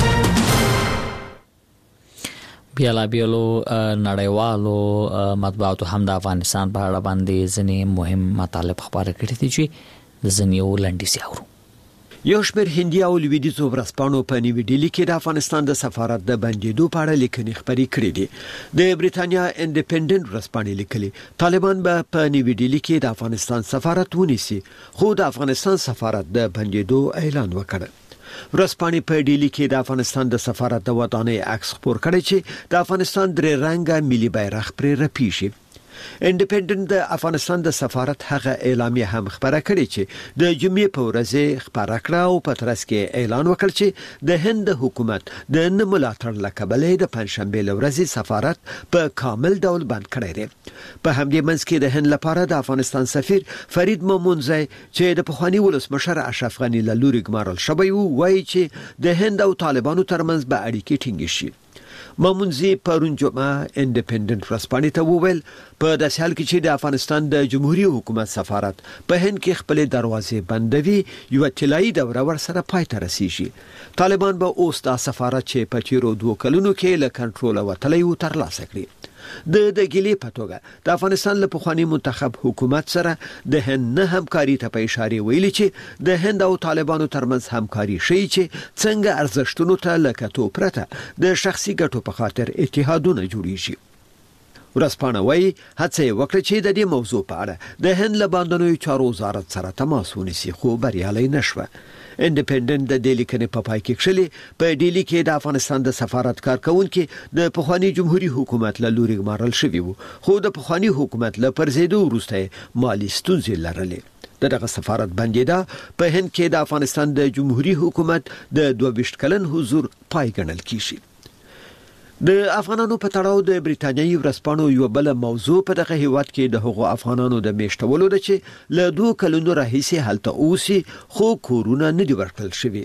بیالا بیالو نړیوالو مطبوعاتو هم د افغانستان په اړه باندې ځینې مهم مطالب خبرې کړې دي چې ځینې ولندې سیاورو. یو شمېر هندي او لویدیځو ورځپاڼو په نیو ډیلی کې د افغانستان د سفارت د بندیدو په اړه لیکنې خبرې کړې دي. د بریټانیا انډیپندنت ورځپاڼې لیکلي طالبان به په نیو ډیلی کې د افغانستان سفارت ونیسي، خو د افغانستان سفارت د بندیدو اعلان وکړ. ورځپاڼې په ډیلی کې د افغانستان د سفارت د ودانۍ عکس خپور کړی چې د افغانستان درې رنګه ملي بیرغ پرې رپیږي. انډیپندنت د افغانستان د سفارت هغه اعلامیه هم خبره کړې چې د جمعې په ورځ خبره کړه او په ترڅ کې اعلان وکړ چې د هند حکومت د نه ملاتړ لکبلې د پنځشنبه ورځې سفارت په کامل ډول بند کړی دی. په همدې منځ کې د هند لپاره د افغانستان سفیر فرید مومنزی چې د پخوانی ولسمشر اشرف غنی له لوري ګمارل شوی وو وایي چې د هند او طالبانو ترمنځ به اړیکې ټینګې شي. مامونزی پرون جمعه انډیپندنت ورځپاڼې ته وویل په داسې حال کې چې د افغانستان د جمهوریت حکومت سفارت په هند کې خپل دروازې بندوي یو طلایی دوره ورسره پای ته رسیږي. طالبان به اوس د سفارت چې په تیرو دوه کلونو کې له کنټرول وتلی و ترلاسه کړي. د د ګیلې په توګه د افغانستان له پخوانی منتخب حکومت سره د هند نه همکاري ته په اشاره ویلي چې د هند او طالبانو ترمنځ همکاري شي چې څنګه ارزښتونو ته لکه پرته د شخصي ګټو په خاطر اتحادونه جوړیږي. ورځپاڼه وايي هڅه وکړه چې د دې موضوع په اړه د هند له باندنوي چارو وزارت سره تماس ونیسي، خو بریالي نشوه. انډیپندنت د دې لیکنې په پای کې کښلي په ډیلی کې د افغانستان د سفارت کارکونکو د پخوانی جمهوریت حکومت له لوري ګمارل شوی وو، خو د پخوانی حکومت له پرځېدو وروسته مالی ستونزې لرلې. دغه سفارت بندیدا په هند کې د افغانستان د جمهوریت حکومت د دوه ویشت کلن حضور پای ګڼل کیږي. د افغانانو په تړاو د بریټانیایي ورځپاڼو یو بل موضوع په دغه هیواد کې د هغو افغانانو د میشتولو ده چې له دوه کلونو راهیسې هلته اوسي خو کورونه نه دي ورکړل شوي.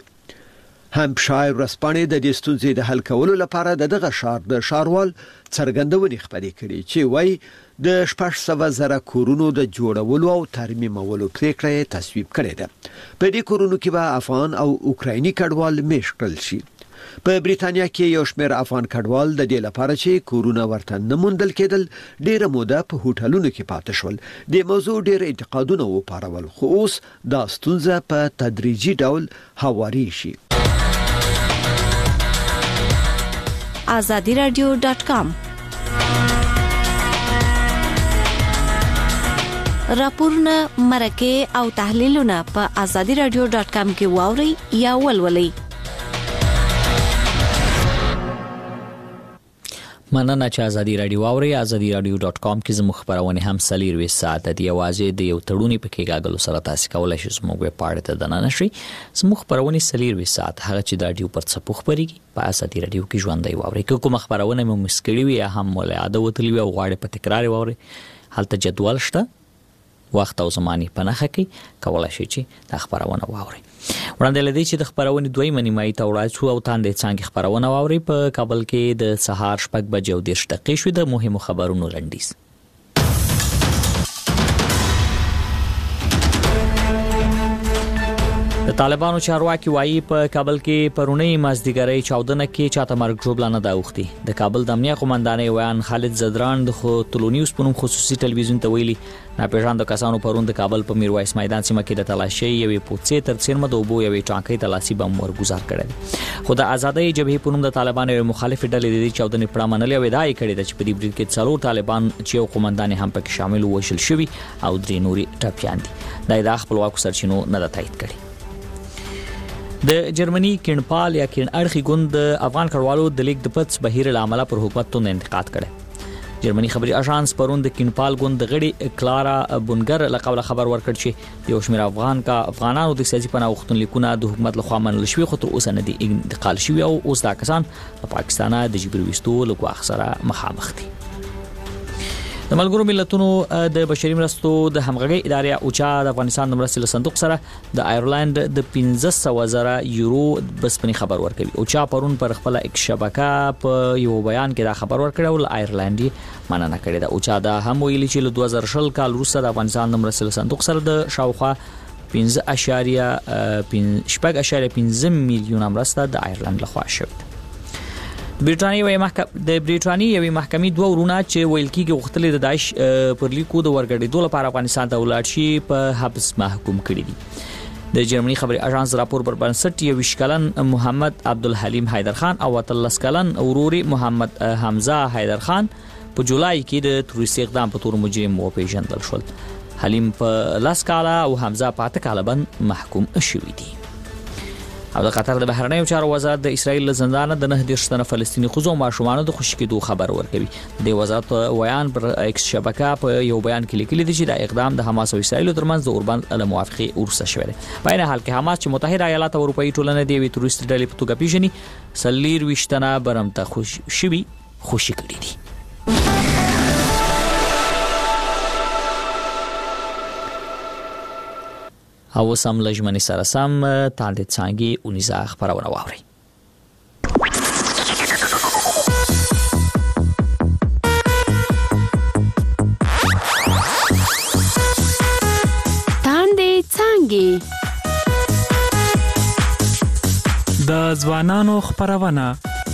همشایر ورځپاڼې د دې ستونزې د حل کولو لپاره دغه ښار د ښاروال څرګندونې خبرې کړي چې وایي د شپږ سوه زره کورونو د جوړولو او ترمیمولو پریکړه تصویب کړې ده. په دې کورونو کې به افغان او اوکرایني کډوال میشت کړل شي. په بریټانیا کې یو شمېر افغان کډوال د دې لپاره چې کورونه ورته نه موندل کېدل ډېره موده په هوټلونو کې پاتې شول. د موضوع ډېر انتقادونه وپارول، خو اوس دا ستونزه په تدریجي ډول هواري شي. azadi radio dot com راپورونه مرکه او تحلیلونه په azadi radio dot com کې واوري یا ولولئ. مننه چې ازادي رادیو واوري. azadi radio dot com کې زموږ خبرونه هم سلیر وې ساعت دی اوازه د یو تړونی په کې غاګلو سره تاسو کولای شئ زموږ په پاړه ته دننه شئ. زموږ خبرونه سلیر وې ساعت هغه چې د رادیو پر څپو خبريږي په azadi radio کې ژوندۍ واوري. کوم خبرونه مو مسکړی وي هم ولې عادت وتلی وي او غواړي په تکرار واوري. حالت جدول شته وخت او زماني په نخښه کې کولای شئ چې د خبرونه واوري. وړاندې لدی چې د خبرونه دوی منیمای ته وړاندې شو او تاندې څنګه خبرونه واوري. په کابل کې د سهار شپږ بجې او دېرش دقیقې شوې د مهمو خبرونو لنډیز. د طالبانو چارواکي وایي په کابل کې پرونی مازدیګرۍ چاودنه کې چاته مرګ ژوبلانه دا اوختي. د کابل د امنیه قومندانۍ ویان خالد زدران د تلونیوز په نوم خصوصي ټلویزیون ته ویلي ناپېژاندو کسانو پرون د کابل په میرویس میدان سیمه کې د تلاشۍ یوې پوڅې تر څیرمه د اوبو یوې ټانکۍ تلاسي بم ورګزار کړی. خو د آزادۍ جبهې په نوم د طالبانو یو مخالف ډلې د چاودنې پړه منلې او ادعا کړې ده چې په دې برید کې څلور طالبان چې یو قومندان هم پکې شامل وشل شوی او درې نوري ټپيان دي. دا د خپلواکو سرچینو نه د تایید کړي. د جرمني کینپال یا کین اړخي ګوند افغان کډوالو د لیک د پڅ بهیر العمله پر حکومت ته انتقاد کړي. جرمني خبري اژانس پرون د کینپال ګوند د غړي کلارا بونګر لقب خبر ورکړ چې یو شمېر افغان کا افغانانو د سیاسي پناه غوښتنې لیکونه د حکومت لخوا منل شوی خو تر اوسه نه دي انتقال شوی او اوس دا کسان د پاکستان د جبري وستو لګو اخسره مخامخ دي. د ملګرو ملتونو د بشري مرستو د همغږي ادارې اوچا د افغانستان د مرستې صندوق سره د آیرلند د پنځه سوه زره یورو بسپنی خبر ورکوي. اوچا پرون پر خپل ایک شبکه په یو بیان کې دا خبر ورکړ او آیرلندي مننه کړې ده. اوچا دا هم ویلي چې له دوه زره شل کال وروسته د افغانستان د مرستې صندوق سره د شاوخوا پنځه اشاریه شپږ اشاریه پنځه میلیون مرسته د آیرلند لخوا شوه. برټانیې یوه محکمه د برټانیې یوه محکمې دوه ورونه چې ویل کېږي غوښتل د داعش پر لیکو د ورګړېدو لپاره افغانستان ته ولاړ شي په حبس محکوم کړي دي. د جرمني خبري اژانس راپور پر بنسټ یو وشکلن محمد عبدالحلیم حیدر خان او اتلس کلن اوروري محمد حمزه حیدر خان په جولای کې د تروریستي اقدام په تور مجرم وپیژندل شول. حلیم په لاس کاله او حمزه په اته کاله باندې محکوم شوی دي. او د قطر د بهرنیو چارو وزارت د اسرایل له زندانه د نه دیرش تنه فلسطینی ښځو او ماشومانو د خوشي کېدو خبر ورکوي. د وزارت ویان پر ایکس شبکه په یو بیان کې لیکلي دي چې د اقدام د حماس او اسرایل ترمنځ د اوربند له موافقه ورسته شوی دی. په این حال کې حماس چې متحده ایالات او اروپאי ټولنه دی وی تروریست ډلې په توګه پیژني سلیر وشتنه برمته خوش شوی خوشي کړی دي. او سم لجمنی سره سم تاندې څنګه اونیزه خبرونه واوري. تاندې څنګه د ځوانانو خبرونه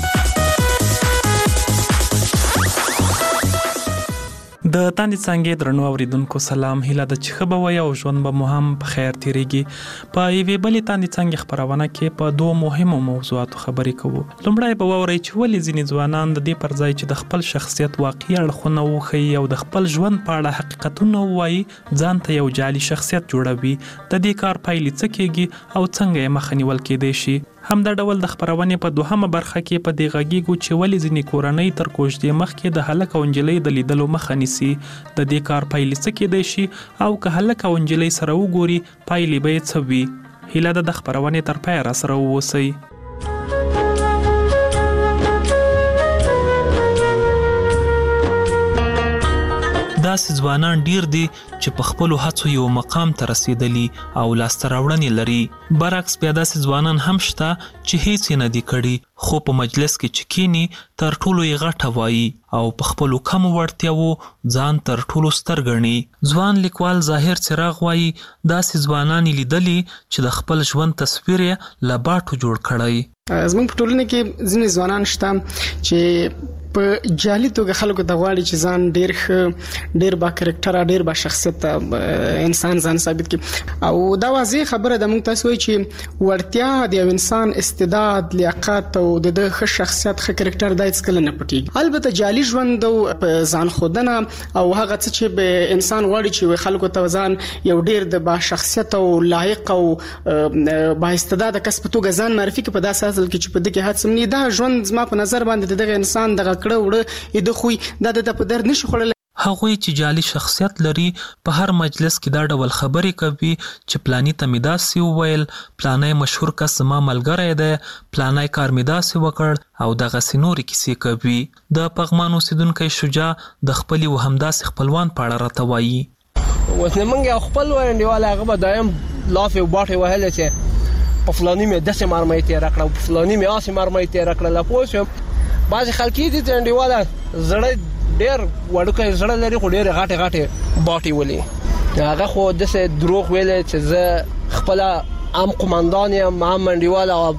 د تاندې څنګه درنو اوریدونکو سلام. هیله د چخبه وي او ژوند به مو هم په خیر تیریږي. په یوې بلې تاندې څنګه خبرونه کې په دوه مهمو موضوعاتو خبرې کوو. لومړی به ووري چې ولې ځینې ځوانان د دې پر ځای چې د خپل شخصیت واقعي اړخونه وښيي او د خپل ژوند په اړه حقیقتونه وایي ځان ته یو جعلي شخصیت جوړوي. د دې کار پایلې څه کېږي او څنګه یې مخه نیول کېدای شي. هم د ډول د خبرونې په دوهمه برخه کې په دې غږیږو چې ولې ځینې کورنۍ تر کوژدې مخکې د هلک او نجلۍ د لیدلو مخه نیسي. د دې کار پایلې څه کېدای شي او که هلک او نجلۍ سره وګوري پایلې به یې څه وي. هیله ده د خبرونې تر پایه را سره واوسئ. داسې ځوانان ډیر دي چې په خپلو هڅو یو مقام ته رسیدلی او لاسته راوړنې لري. برعکس بیا داسې ځوانان هم شته چې هیڅ یې نه دي کړي خو په مجلس کې چې کینی تر ټولو یې غټه وایي او په خپلو کمو وړتیاوو ځان تر ټولو ستر ګڼي. ځوان لیکوال ظاهر څراغ وایي داسې ځوانان لیدلي چې د خپل ژوند تصویر یې له باټو جوړ کړی. زموږ په ټولنه کې ځینې ځوانان شته چې په جالي توګه خلکو د غواړي چې ځان ډیر ښه ډیر با کریکټر ډیر با شخصیت انسان ځان ثابت کړي او دا واضح خبره د موږ تاسو چې ورتیا د انسان استعداد لیاقت او د ښه شخصیت ښه کریکټر دایڅ کله نه پټي. البته جالي ژوند او ځان خودنه او هغه څه چې به انسان غواړي چې خلکو ته ځان یو ډیر د با شخصیت او لایق او با استعداد کس په توګه ځان معرفي کړي په داسې حال کې چې په دغه هڅه نه دا ژوند زما په نظر باندې دغه انسان دغه کړه وړه د خوې د په در نشي خړل. هغوی چې جالي شخصیت لري په هر مجلس کې دا ډول خبرې کوي چې پلاني ته مې داسې وویل، پلانی مشهور کس زما ملګری دی، پلانی کار مې داسې وکړ او دغسې نورې کیسې کوي. د پغمان اوسیدونکی شجاع د خپلې و همداسې خپلوان په اړه راته وایي. اوس نه موږ یو خپل انډیوال هغه به دایم لافې او باټې وهلې چې په فلاني مې داسې مرمۍ تېره کړه او په فلاني مې هسې مرمۍ تېره کړله. پوه شوم بعضې خلک یې دي چې انډیواله زړه ډېر وړوکی زړه لري خو ډېرې غټې غټې باټې ولي. هغه خو داسې دروغ ویلی چې زه خپله هم قمندان یم هم انډیواله او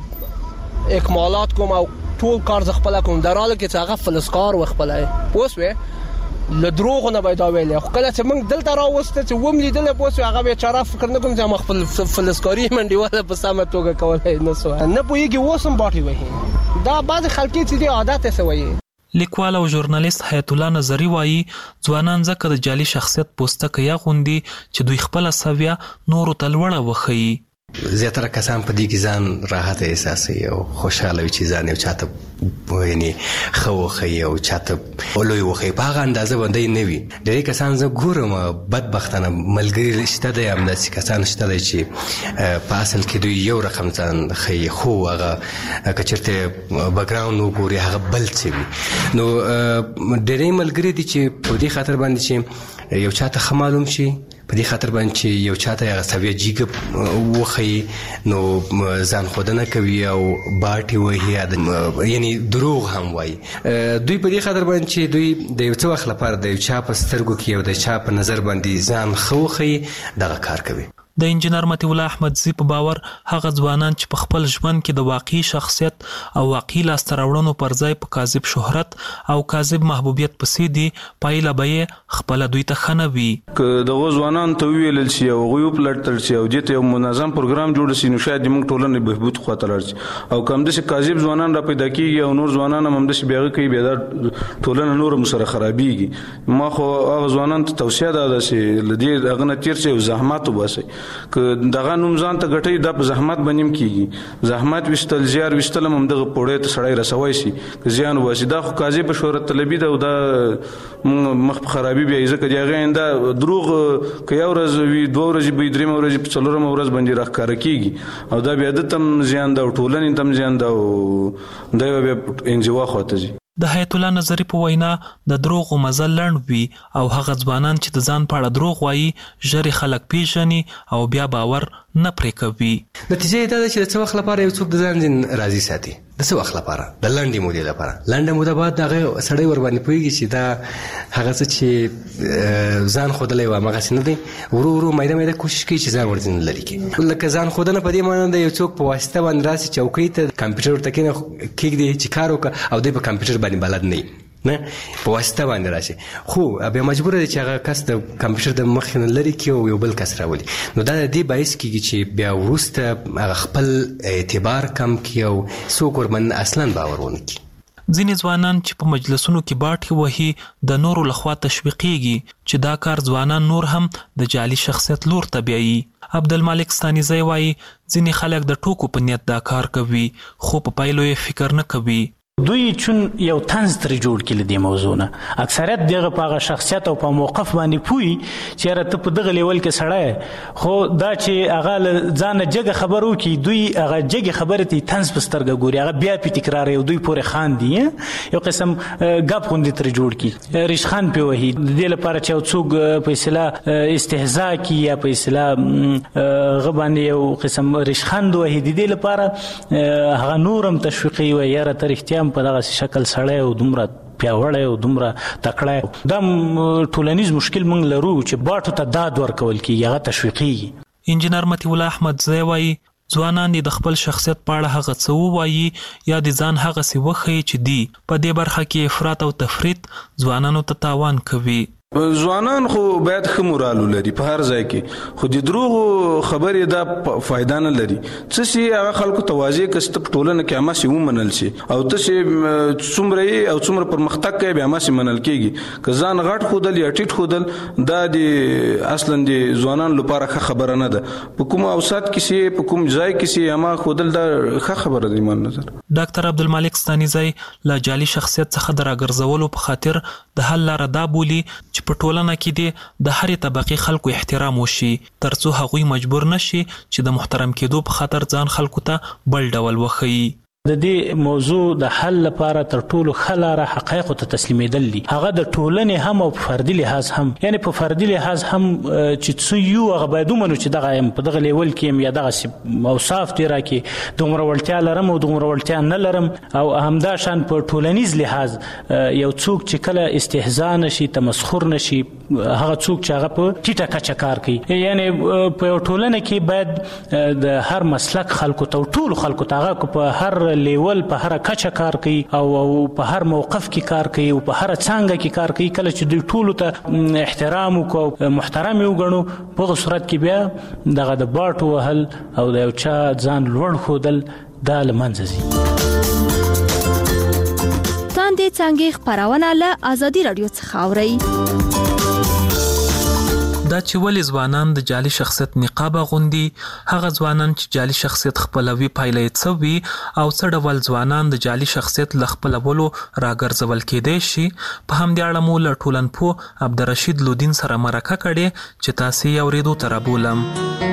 اکمالات کوم او ټول کار زه خپله کوم در حاله کې چې هغه فلسکار و خپله. پوه شوې له دروغو نه به دا ویلی خو کله چې موږ دلته راوسته چې وم لیدلی پوه شوې هغه بیچاره فکر نه کوم چې ما خپل فلسکاري انډیواله په سمه توګه کولی نه سو نه پوهېږي اوس هم باټې وهي. دا بعضې خلک چې دي عادت یې څه وایي. لیکوال او ژورنالیست حیات الله نظري وایي ځوانان ځکه د جعلي شخصیت پوستکی اغوندي چې دوی خپله سویه نورو ته لوړه وښیي. زیاتره کسان په دې کې ځان راحت احساسوي او خوشحاله وي چې ځان یو چاته یعنې ښه وښیي او چاته لوی وښیي په هغه اندازه باندې نه وي. ډېری کسان زه ګورم بدبختانه ملګري شته دی همداسې کسان شته دی چې په اصل کې دوی یو رقم ځان ښیي خو هغه که چېرته بکګراونډ وګوري هغه بل څه وي. نو ډېری ملګري دي چې په دې خاطر باندې چې یو چاته ښه معلوم شي په دې خاطر باندې چې یو چاته هغه سویه جیګه وښیي نو ځان ښودنه کوي او باټې وهي یعنې دروغ هم وایي. دوی په دې خاطر باندې چې دوی د یو څه وخت لپاره د یو چا په سترګو کې او د چا په نظر باندې ځان ښه وښیي دغه کار کوي. د انجینر مطیع الله احمدزي په باور هغه ځوانان چې په خپل ژوند کې د واقعي شخصیت او واقعي لاسته راوړنو پر ځای په کاذب شهرت او کاذب محبوبیت پسې دي پایله به یې خپله دوی ته ښه نه وي. که دغو ځوانانو ته وویلل شي او هغوی وپلټل شي او دې ته یو منظم پروګرام جوړ شي نو شاید زموږ ټولنې بهبود خواته لاړ شي او که همداسې کاذب ځوانان را پیدا کېږي او نور ځوانان هم همداسې بیا هغه کوي بیا دا ټولنه نور هم سره خرابېږي. ما خو هغه ځوانانو ته توصیه دا ده چې له دې هغه نه تېر شي او زحمت وباسئ. که دغه نوم ځان ته ګټئ دا په زحمت باندې هم کېږي. زحمت ویستل زیار ویستل هم همدغه پوړۍ ته سړی رسوی شي که زیان وباسي. دا خو کاذب شهرت طلبي ده او دا مخ په خرابي بیایي ځکه د هغې دا دروغ که یو ورځ وي دوه ورځې به وي درېیمه ورځ په څلورمه ورځ باندې راښکاره کېږي او دا بیا ده ته هم زیان ده او ټولنې ته هم زیان ده او دا به بیا انزوا خواته ځي. د حیات الله نظري په وینا د دروغو مزل لنډ وي او هغه ځوانان چې د ځان په اړه دروغ وایي ژر خلک پیژني او بیا باور نه پرې کوي. نتیجه یې دا ده چې د څه وخت لپاره یو څوک د ځان راضي ساتي د څه وخت لپاره د لنډې مودې لپاره. لنډه موده بعد هغه سړی ورباندې پوهېږي چې دا هغه څه چې ځان ښودلی و همغسې نه دی ورو ورو میده میده کوشش کوي چې ځان ورځینې لرې کړي. لکه ځان ښودنه په دې معنی ده یو څوک په واسطه باندې راسي چوکۍ ته کمپیوټر ورته کېږدي چې کار وکړه او دوی په کمپیوټر باندې بلد نه وي نه په واسطه باندې راشي خو بیا مجبوره دی چې هغه کس د کمپیوټر د مخې نه لرې کړي او یو بل کس راولي. نو دا د دې باعث کېږي چې بیا وروسته هغه خپل اعتبار کم کړي او څوک ورباندې اصلا باور ونه کړي. ځینې ځوانان چې په مجلسونو کې باټې وهي د نورو لخوا تشویقېږي چې دا کار ځوانان نور هم د جعلي شخصیت لور ته بیایي. عبدالمالک ستانیزی وایي ځینې خلک د ټوکو په نیت دا کار کوي خو په پایلو یې فکر نه کوي. دوی چون یو طنز ترې جوړ کړي له دې موضوع نه اکثریت دغه په هغه شخصیت او په موقف باندې پوهي چې یاره ته په دغه لیول کې سړی خو دا چې هغه له ځانه جګه خبر وکړي دوی هغه جګې خبرې ته طنز په سترګه ګوري هغه بیا پې تکراروي او دوی پورې خاندي یو قسم ګپ غوندې ترې جوړ کړي ریشخند پې وهي د دې لپاره چې یو څوک په اصطلاح استهزا کړي یا په اصطلاح هغه باندې یو قسم ریشخند وهي د دې لپاره هغه نور هم تشویقوي وایي یاره ته رښتیا په دغه شکل سړی او دومره پیاوړی او دومره تکړی دا ټولنیز مشکل موږ لرو چې باټو ته داد ورکول کېږي هغه تشویقېږي. انجینر مطیع الله احمدزی وایي ځوانان د خپل شخصیت په اړه هغه څه وایي یا د ځان هغه څه وښيي چې دی په دې برخه کې افراط او تفریط ځوانانو ته تاوان کوي. ځوانان خو باید ښه مورال ولري په هر ځای کې، خو د دروغو خبرې دا فایده نه لري. څه چې هغه خلکو توازی کسته په ټولنه کې هماسې ومنل شي او ته چې څومره یې او څومره پرمختګ کوي بیا هماسې منل کېږي. که ځان غټ ښودل یا ټیټ ښودل دا د اصلا د ځوانانو لپاره ښه خبره نه ده. په کوم اوسط کې سي په کوم ځای کې سي هما ښودل دا ښه خبره ده ایمان نظر. ډاکټر عبدالمالک ستانیزی له جعلي شخصیت څخه د راګرځولو په خاطر د حل لاره دا بولي چې په ټولنه کې د هرې طبقې خلکو احترام وشي ترڅو هغوی مجبور نشي چې د محترم کېدو په خاطر ځان خلکو ته بل ډول وښيي. د دې موضوع د حل لپاره تر ټولو ښه لاره حقایقو ته تسلیمېدل دي، هغه د ټولنې هم او په فردي لحاظ هم، یعنې په فردي لحاظ هم چې څه یو هغه باید ومنو چې دغه یم په دغه لیول کې یم یا دغسې اوصاف دې راکړي دومره وړتیا لرم او دومره وړتیا نه لرم. او همداشان په ټولنیز لحاظ یو څوک چې کله استهزا نشي تمسخر نشي هغه څوک چې هغه په ټیټه کچه کار کوي، یعنې په یو ټولنه کې باید د هر مسلک خلکو ته ټولو خلکو ته هغه په هر لیول په هر کچه کار کوي او په هر موقف کې کار کوي او په هر څانګه کې کار کوي. کله چې دوی ټولو ته احترام وکړو محترم یې وګڼو په هغه صورت کې بیا دغه د باټو وهل او د یو چا ځان لوړ ښودل دا له منځه ځي. تاندې څانګې خپرونه له ازادي راډیو څخه اورئ. دا چې ولې ځوانان د جعلي شخصیت نقاب اغوندي، هغه ځوانان چې جعلي شخصیت خپلوي پایله یې څه وي او څه ډول ځوانان د جعلي شخصیت له خپلولو راګرځول کېدای شي، په همدې اړه مو له ټولنپوه عبدالرشید لودین سره مرکه کړې چې تاسې یې اورېدو ته رابولم.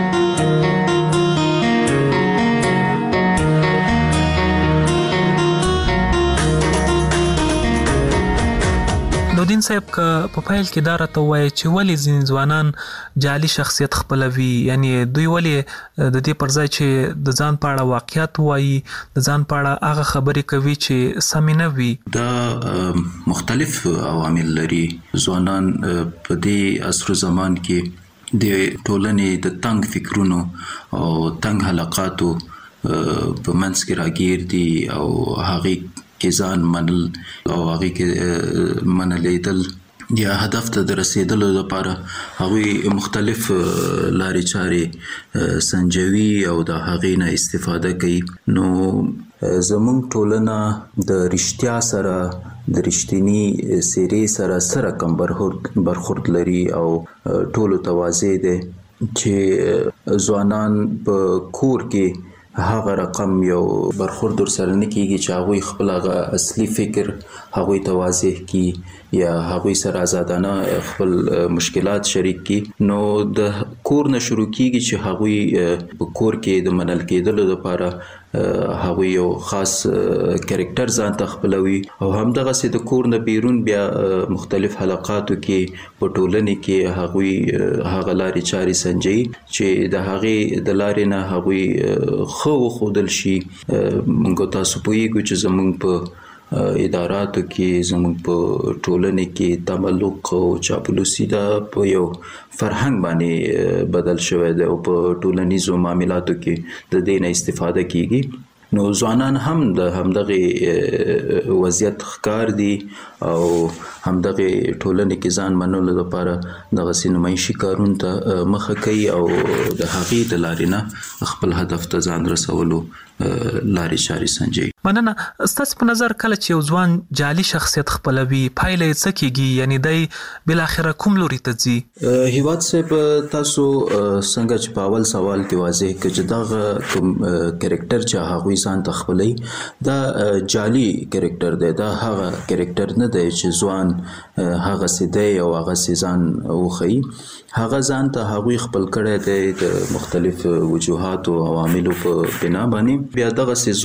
لودین صاحب که په پیل کې دا راته ووایي چې ولې ځینې ځوانان جعلي شخصیت خپلوي، یعنی دوی ولې د دې پر ځای چې د ځان په اړه واقعیت وایي د ځان په اړه هغه خبرې کوي چې سمې نه وي؟ دا مختلف عوامل لري. ځوانان په دې عصر زمان کې د ټولنې د تنګ فکرونو او تنګ حلقاتو په منځ کې راګیر دي او هغې کې ځان منل او هغې کې منلیدل یا هدف ته د رسیدلو لپاره هغوی مختلف لارې چارې سنجوي او د هغې نه استفاده کوي. نو زموږ ټولنه د رښتیا سره د رښتینی څېرې سره سره کم برخورد لري او ټولو ته واضح دی چې ځوانان په کور کې هغه رقم یو برخورد در سره نه کېږي چې هغوی خپل هغه اصلي فکر هغوی ته واضح کی یا هغوی سره آزادانه خپل مشکلات شریک کی. نو د کور نه شروع کېږي چې هغوی په کور کې د منل کېدلو لپاره هغوی یو خاص کریکټر ځان ته خپلوي او همدغسې د کور نه بیرون بیا مختلف حلقاتو کې په ټولنې کې هغوی هغه لارې چارې سنجوي چې د هغې د لارې نه هغوی ښه وښودل شي. موږ تاسو پوهیږو چې زموږ په اداراتو کې زموږ په ټولنې کې تملق او چاپلوسي دا په یو فرهنګ باندې بدل شوی دی او په ټولنیزو معاملاتو کې د دې نه استفاده کیږي. نو ځوانان هم د همدغه وضعیت ښکار دي او همدغه ټولنې کې ځان منلو لپاره دغسې نمایشي کارونو ته مخه کوي او د هغې د لارې نه خپل هدف ته ځان رسولو لارې چارې سنجوي. مننه. ستاسو په نظر کله چې یو ځوان جعلي شخصیت خپلوي پایله یې څه کېږي، یعنی دی بالاخره کوم لوري ته ځي؟ هیواد صاحب تاسو څنګه چې په اول سوال کې واضح کړه چې دغه کوم کریکټر چې هغوی ځان ته خپلوي دا جعلي کریکټر دی، دا هغه کریکټر نه دی چې ځوان هغسې دی او هغسې ځان وښیي. هغه ځان ته هغوی خپل کړی دی د مختلف وجوهاتو او عواملو په بنا باندې. بیا دغسې ځوان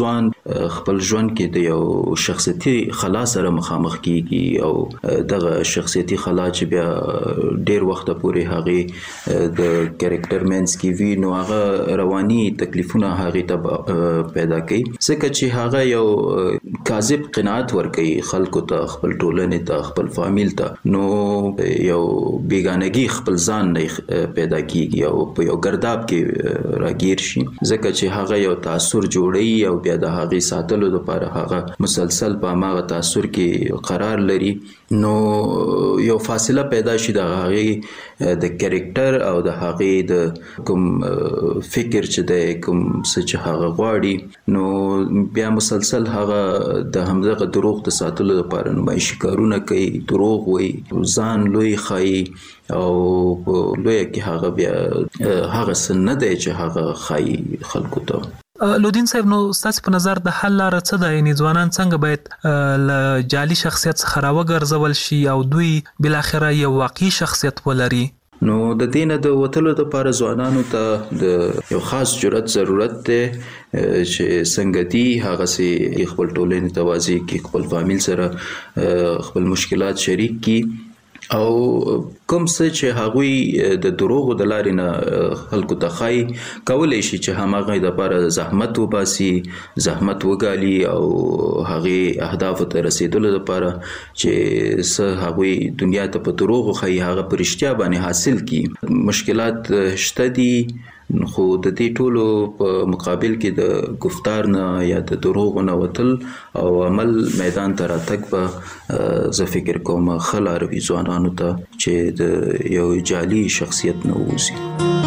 خپل ژوند کې د یو شخصیتي خلا سره مخامخ کیږي او دغه شخصیتي خلا چې بیا ډیر وخت پورې هغه د کریکټر مینس کې وی نو هغه رواني تکلیفونه هغه ته پیدا کوي ځکه چې هغه یو کاذب قناعت ورکوي خلکو ته خپل ټولنې ته خپل فامیل ته نو یو بیگانگی خپل ځان نه پیدا کیږي او په یو ګرداب کې راګیر شي ځکه چې هغه یو تاثر جوړي او بیا د هغه ساتلو لپاره هغه مسلسل په هغه تاثر کې قرار لري نو یو فاصله پیدا شي د هغه د کریکټر او د هغه د کوم فکر چې د کوم څه چې هغه غواړي نو بیا مسلسل هغه د همدغه دروغ د ساتلو لپاره نمایشي کارونه کوي دروغ وایي ځان لوی خای او لوی کې هغه بیا هغه سن نه دی چې هغه خای خلکو ته لودین صاحب نو ستاسو په نظر د حل لاره څه ده یعنی ځوانان څنګه باید ل جعلي شخصیت څخه راوګرځول شي او دوی بل اخره یو واقعي شخصیت ولري نو د دینه د وټلو لپاره ځوانانو ته د یو خاص جرأت ضرورت دی چې څنګه دی هغه سي خپل ټولنې توازی کې خپل فامیل سره خپل مشکلات شریک کی او کوم څه چې هغوی د دروغ د لارې نه خلکو ته خای کولای شي چې همغه د لپاره زحمت وباسي زحمت وګالي او هغه اهداف ته رسیدلو لپاره چې څه هغوی دنیا ته په دروغ خای هغه پرشتیا باندې حاصل کی مشکلات شته دي خو د دې ټولو په مقابل کې د گفتار نه یا د دروغ نه وتل او عمل میدان ته راتګ په زه فکر کوم خلار وی ځوانانو ته چې د یو جعلي شخصیت نه ووسی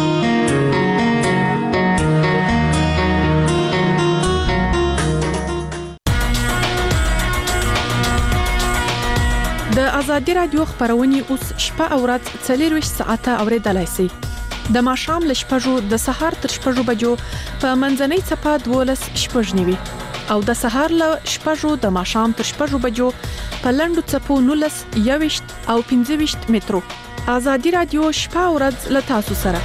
د ازادي رادیو خبرونه اوس شپه او ورځ څلور ساعته اوریدلای شئ د ماښام ل شپږو د سهار تر شپږو بجو په منځنۍ چپه دولس شپږ نیوي او د سهار ل شپږو د ماښام تر شپږو بجو په لندو چپو نولس یويشت او پنځه ویشت مترو ازادي رادیو شپه او ورځ ل تاسو سره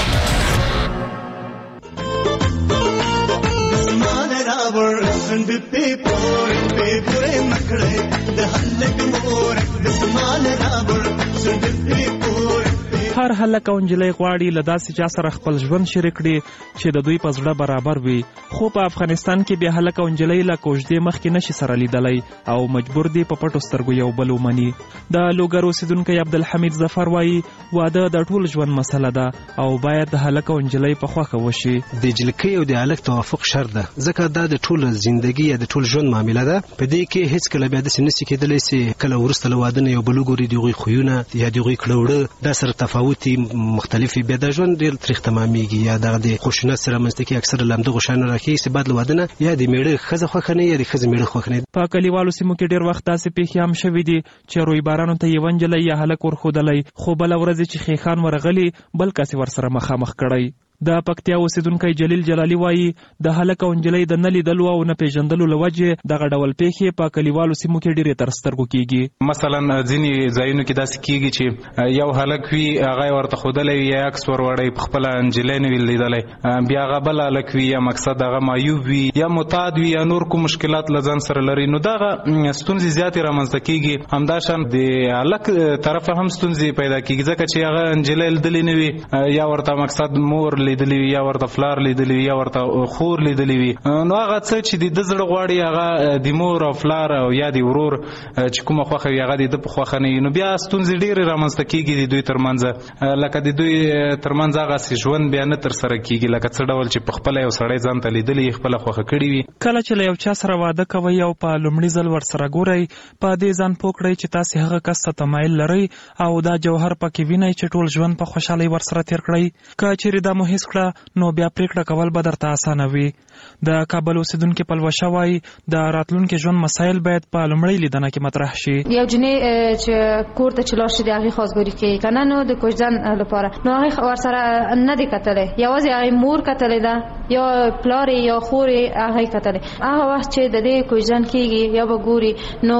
هر هلک او نجلۍ غواړي له داسې چا سره خپل ژوند شریک کړي چې د دوی په زړه برابر وي خو په افغانستان کې بیا هلک او نجلۍ له کوژدې مخکې نشي سره لیدلی او مجبور دي په پټو سترګو یو بل ومني د لوګر اوسیدونکی عبدالحمید ظفر وایي واده د ټول ژوند مسله ده او باید د هلک او نجلۍ په خوښه وشي د جلکۍ او د هلک توافق شرط ده ځکه دا د ټول ژوندۍ یا د ټول ژوند معامله ده په دې کې هیڅ کله بیا داسې نشي کېدلی چې کله وروسته له واده نه یو بل وګوري د هغوی خویونه یا د هغوی کړه دا سره تفاوت مختلفي بیا د ژوند ډېر تریخ تمامېږي یا دغه د خشونت سره منځته کې اکثره لمدغه شیان راکېږي چې بعد له واده نه یا د میړه ښځه خوښه نه یا د ښځې میړه خوښ نه په کلیوالو سیمو کې ډېر وخت داسې پیښې هم شوي دي چې رویبارانو ته یوه نجلۍ یا هلک ورښودلی خو بله ورځ چې خیخان ورغلي بل کس ورسره مخامخ کړی د پکتیا اوسیدونکی جلیل جلالی وایي د هلک او نجلۍ د نه لیدلو او نه پیژندلو له وجې دغه ډول پیښې په کلیوالو سیمو کې ډېرې تر سترګو کېږي مثلا ځینې ځایونو کې داسې کېږي چې یو هلک وي هغه ورته ښودلی وي یا عکس وروړی په خپله نجلۍ نه وي لیدلی بیا هغه بل هلک وي یا مقصد هغه معیوب وي یا معتاد وي یا نور کوم مشکلات له ځان سره لري نو دغه ستونزې زیاتې رامنځته کېږي همداشان د هلک طرفه هم ستونزې پیدا کېږي ځکه چې هغه نجلۍ لیدلې نه وي یا ورته مقصد مور لیدلی وي یا ورته فلار لیدلی وي یا ورته خور لیدلی وي نو هغه څه چې د ده زړه غواړي هغه د مور او فلار او یا د ورور چې کومه خوښه وي هغه د ده په خوښه نه وي نو بیا ستونزې ډېرې رامنځته کېږي د دوی ترمنځ لکه د دوی ترمنځ هغسې ژوند بیا نه ترسره کېږي لکه څه ډول چې په خپله یو سړی ځان ته لیدلی خپله خوښه کړي وي کله چې له یو چا سره واده کوئ او په لومړي ځل ورسره ګورئ په دې ځان پوه کړئ چې تاسې هغه کس ته تمایل لرئ او دا جوهر پکې وینئ چې ټول ژوند په خوشحالۍ ورسره تېر کړئ که چیرې دا مو هېڅ کړه نو بیا پریکړه کول به درته اسانه وي د کابل اوسیدونکي پلوشه وایي د راتلونکي ژوند مسایل باید په لومړۍ لیدنه کې مطرح شي یو جنۍ چې کور ته چې لاړ شي د هغې خواستګاري کوي که نه نو د کوژدن لپاره نو هغې ورسره نه دی کتلی یوازې هغې مور کتلی ده یا پلار یا خور هغې کتلی هغه وخت چې د دې کوژدن کېږي یا به ګوري نو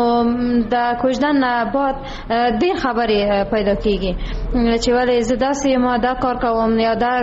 د کوژدن نه بعد ډېر خبرې پیدا کېږي چې ولې زه داسې ما دا کار کوم یا دا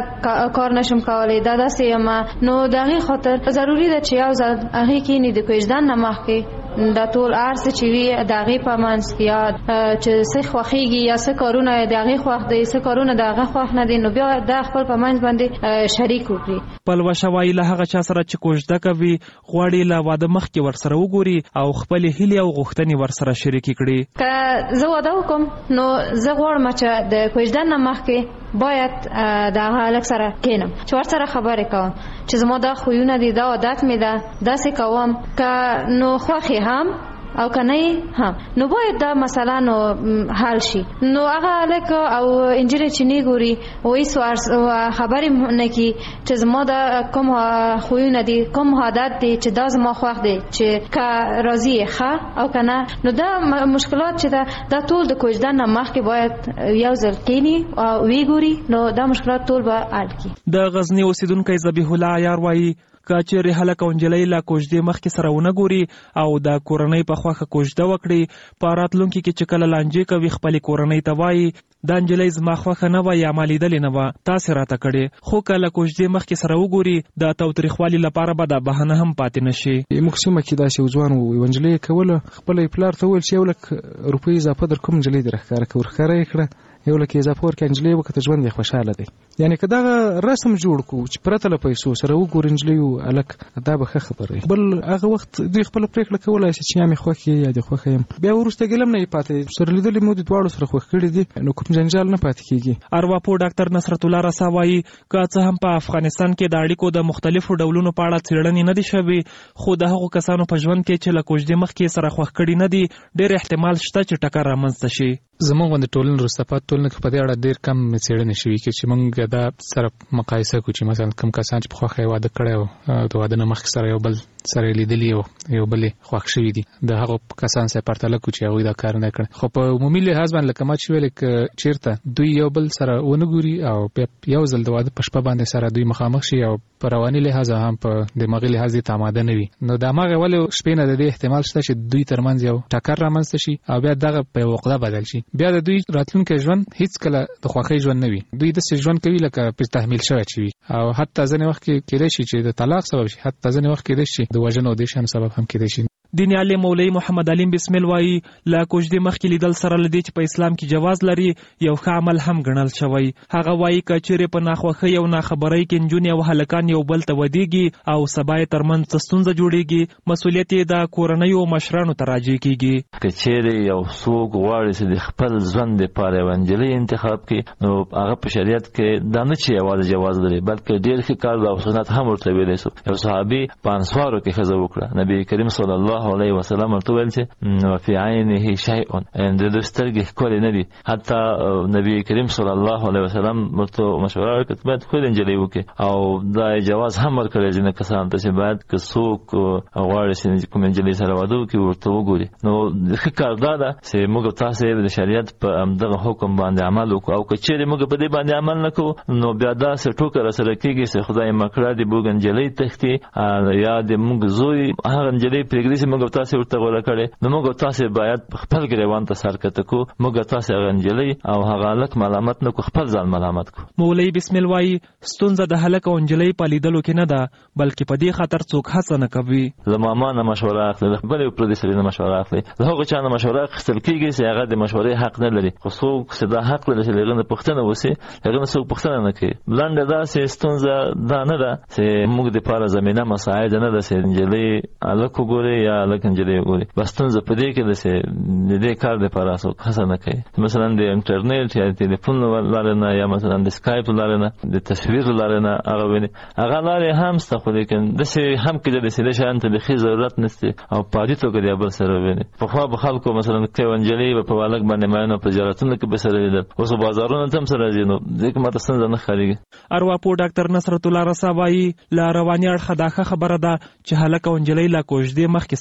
کار نشم کولای دا داسې ما نو دغه خاطر ضروری ده چې یو ځل هغه کې نه د کوژدان نمخ کې دا ټول ارزه چې وی دغه په منځ کې یا چې څه خوخيږي یا څه کارونه دغه خوخ دي څه کارونه دغه خوخ نه دي نو بیا د خپل په منځ باندې شریک وکړي. پلوه شوای له هغه چا سره چې کوژده کوي غواړي لا واده مخ کې ورسره وګوري او خپل هیلې او غوښتنې ورسره شریک کړي. که زه واده وکم نو زه غواړم چې د کوژده نه مخ کې باید د هغه سره کینم چې ورسره خبرې کوم چې زما دا خوونه دي دا عادت مې ده داسې کوم که نو خوښي هم او کنه هم نو باید دا مثلا نو حل شي. نو هغه الک او انجری چې نه ګوري وې سوار خبرې نه کی چې زما دا کوم خوونه دي کوم عادت دي چې دا زما خوښ دي چې کا راضي ښه او کنه نو دا مشکلات چې دا د ټول د کوژدان نه مخکې باید یو ځل کینی او وی ګوري نو دا مشکلات ټول به حل کی. د غزنی اوسیدونکو ذبیح الله عیار وایي کاچری هلک او انجلۍ لا کوژدې مخ کې سره ونه ګوري او د کورنۍ په خواخه کوژده وکړي په راتلونکي کې چې کله لانجې کوي خپل کورنۍ ته وایي د انجلۍ زما خوخه نه وای یا مالیدل نه و تاسو راته کړي خو کله کوژدې مخ کې سره وګوري د توتریخوالي لپاره به د بهانه هم پاتې نشي. مقسمه کې دا شی ځوان وي انجلۍ کوله خپل پلار ته ویل چې یو لک روپۍ اضافه در کوم انجلۍ درخاره کور خره کړه یو لکه اضافه ورکړه انجلۍ وکړه ژوند یې خوشاله دی. یعنی که دا رسم جوړ کو چې پرته له پیسو سره وګور انجلۍ او الک دا به ښه خبره بل هغه وخت دوی خپل پریکړه کولای شي چې یا مې خوښ یا د خوښ یم بیا ورسته ګلم نه پاتې سره لیدلې مو د دواړو سره خوښ کړي دي نو کوم جنجال نه پاتې کیږي. ارواپو ډاکټر نصرت الله رسا وایي که څه هم په افغانستان کې د اړیکو د مختلفو ډولونو په اړه څېړنې نه دي شوې خو د هغو کسانو په ژوند کې چې له کوژدې مخکې سره خوښ کړي نه دي ډېر احتمال شته چې ټکر رامنځته شي. زموږ غوندې ټولنې وروسته پاتې ټولنه کې په دې اړه ډېر کم څېړنې شوي چې موږ دا سره مقایسه کړو چې مثلا کوم کسان چې په خوښه یې واده کړی او د واده نه مخکې سره یو بل سره لیدلی او یو بل خوښ شوي دي د هغو کسان سره پرتله کړو چې هغوی دا کار نه کړی. خو په عمومي لحاظ باندې لکه ما چې ویلې که چېرته دوی یو بل سره ونه ګوري او بیا یو ځل د واده په شپه باندې سره دوی مخامخ شي او په رواني لحاظ هم په دماغي لحاظ دې ته آماده نه وي نو د هماغې ولې شپې نه د دې احتمال شته چې دوی ترمنځ یو ټکر رامنځته شي او بیا دغه په یوه عقده بدل شي. بیا د دوی راتلونکی ژوند هیڅ کله د خوښۍ ژوند نه وي دوی داسې ژوند کوي لکه پرې تحمیل شوی چې وي او حتی ځینې وخت کې کېدای شي چې د طلاق سبب شي حتی ځینې وخت کېدای شي د وژنو او دې شیانو سبب هم کېدای شي. دیني عالم مولوي محمد علیم بسمل وایي لا کوژدې مخکې لیدل سره لدی چې په اسلام کې جواز لري یو ښه عمل هم ګڼل شوی. هغه وایي کچېرې په ناخوښۍ او ناخبرۍ کې نجونې او هلکان یو بل ته ودیږي او سبا یې ترمنځ څه ستونزه جوړیږي مسؤلیت یې د کورنیو مشرانو ته راجع کیږي. کچېرې یو څوک غواړي چې د خپل ژوند لپاره یو انجلۍ انتخاب کړي نو هغه په شریعت کې دا نه چې یوازې جواز لري بلکې ډېر ښه کار او سنت هم ورته ویلی شو. یو صحابي په انصارو کې ښځه وکړه نبی کریم صلی الله علیه وسلم ورته ویل چې وفي عینه شیء ان د سترګې ښکلې نه دي حتی نبی کریم صلی الله علیه وسلم ورته مشوره وکړه باید ښکلې نجلۍ وکړي او دا جواز هم ورکړی ځینې کسانو ته چې باید که څوک غواړي چې کوم نجلۍ سره واده وکړي ورته وګوري. نو ښه کار دا ده چې موږ تاسې د شریعت په همدغه حکم باندې عمل وکړو او که چېرې موږ په دې باندې عمل نه کوو نو بیا داسې ټوکه راسره کېږي چې خدای مکړه د موږ نجلۍ تښتي یا د موږ زوی هغه نجلۍ پرېږدي چې موږ تاسې ورته غوره کړې نو موږ تاسې باید خپل ګریوان ته سر کته کو موږ تاسې هغه نجلۍ او هغه هلک ملامت نه کو خپل ځان ملامت کو. مولوي بسمل وایي ستونزه د هلک او نجلۍ په لیدلو کې نه ده بلکې په دې خاطر څوک هڅه نه کوي. له ماما نه مشوره اخلي له بلې پردي سړي نه مشوره اخلي له هغه چا نه مشوره اخیستل کېږي چې هغه د مشورې حق نه لري خو څوک چې دا حق لري چې له هغه نه پوښتنه وشي هغه نه څوک پوښتنه نه کوي. لنډه داسې ستونزه دا نه ده چې موږ دپاره زمینه مساعده نه ده چې نجلۍ هلک وګوري یا هلک نجلۍ وګوري بس ستونزه په دې کې ده چې د دې کار دپاره څوک هڅه نه کوي. مثلا د انټرنیټ یا د تلیفون له لارې نه یا مثلا د سکایپ له لارې نه د تصویر له لارې نه هغه ویني هغه لارې هم شته خو لیکن داسې هم کېدای د سیدې شیانو ته بیخي ضرورت نشته او په عادي توګه د یو بل سره ویني. پخوا به خلکو مثلا که یو نجلۍ به په هلک باندې مین او په تجارتونو کې به سره لیدل اوس بازارونو ته هم سره ځي نو دې کې ماته ستونزه نه ښکارېږي. ارواپوه ډاکټر نصرت الله رسا وایي له رواني اړخه دا ښه خبره ده چې هلک او نجلۍ له کوژدې مخکې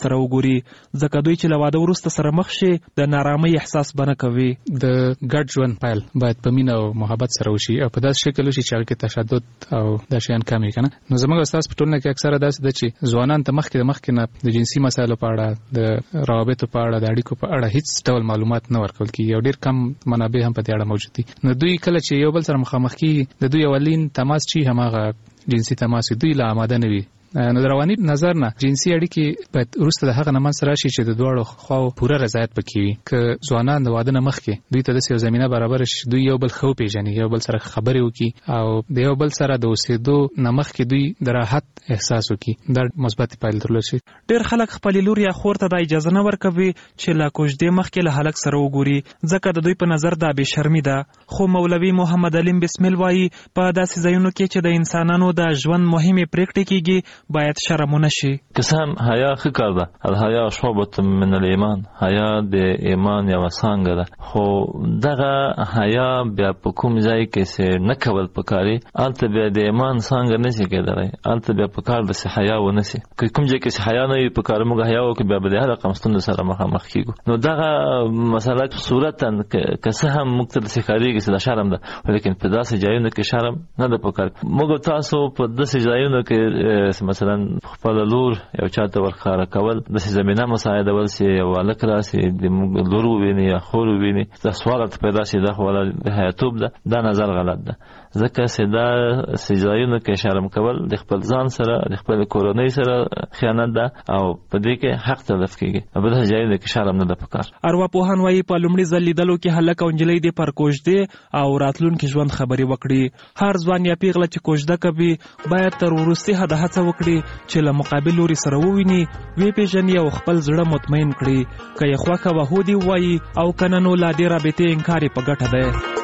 سره وګوري ځکه دوی چې له واده وروسته سره مخ شي د نارامۍ احساس بنه کوي. د ګډ ژوند پیل باید په مینه او محبت سره وشي او په داسې شکل وشي چې هغه کې تشدد او د شیان کم وي کنه. نو زموږ استاد په ټولنه کې اکثره داسې ده چې ځوانان ته مخکې مخکې نه د جنسي مسایلو په اړه د روابطو په اړه د اړیکو په اړه هیڅ ډول معلومات نه ورکول کیږي او ډیر کم منابع هم په دې اړه موجود دي. نو دوی کله چې یو بل سره مخامخ کیږي د دوی اولین تماس چې هماغه جنسي تماس دوی لا آماده نه وي. نو د رواني نظر نه جنسي اړیکې باید وروسته د هغه نه منځ راشي چې د دواړو خواو پوره رضایت پکې وي. که ځوانان د واده نه مخکې دوی ته داسې یو زمینه برابره شي دوی یو بل ښه وپېژني یو بل سره خبرې وکړي او د یو بل سره د اوسېدو نه مخکې دوی د راحت احساس وکړي دا مثبت پایلې درلود شي. ډېر خلک خپلې لور یا خور ته دا اجازه نه ورکوي چې له کوژدې مخکې له هلک سره وګوري ځکه د دوی په نظر دا بې شرمي ده. خو مولوي محمد علیم بسمیل وایي په داسې ځایونو کې چې د انسانانو د ژوند مهمې پرېکړې کېږي باید شرم ونه شي. که څه هم حیا ښه کار ده، الحیا شعبة من الایمان، حیا د ایمان یوه څانګه ده، خو دغه حیا بیا په کوم ځای کې چې نه کول پکاري هلته بیا د ایمان څانګه نشي کېدلی، هلته بیا پکار ده چې حیا ونه شي. که کوم ځای کې چې حیا نه وي پکار موږ حیا وکړو بیا به د هر رقم ستونزو سره مخامخ کېږو. نو دغه مسله صورتا که څه هم موږ ته داسې ښکارېږي چې دا شرم ده لیکن په داسې ځایونو کې شرم نه ده پکار. موږ تاسو په داسې ځایونو کې مثلا خپل لور یو چاته ورخاره کول د زمينه مساعدول سي یو هلک راسي د لور وویني یا خور وویني دا سوال پیدا شي دا خو د حیاتوب ده دا نظر غلط ده ځکه چې دا سجایونو کې شرم کول د خپل ځان سره د خپل کورنۍ سره خیانت ده او په دې کې حق تلف کیږي په دې ځایونو کې شرم نه ده پکار. ارواپوهان وايي په لومړي ځل لیدلو کې هلک او نجلۍ د پر کوژدې او راتلونکي ژوند خبرې وکړي. هر ځوان یا پیغله چې کوژده کوي باید تر وروستي حده هڅه وکړي چې له مقابل لوري سره وویني وی پیژني او خپل زړه مطمئن کړي. که یې خوښه وه هو دې ووایي او که نه نو لا دې رابطې انکار یې په ګټه دی.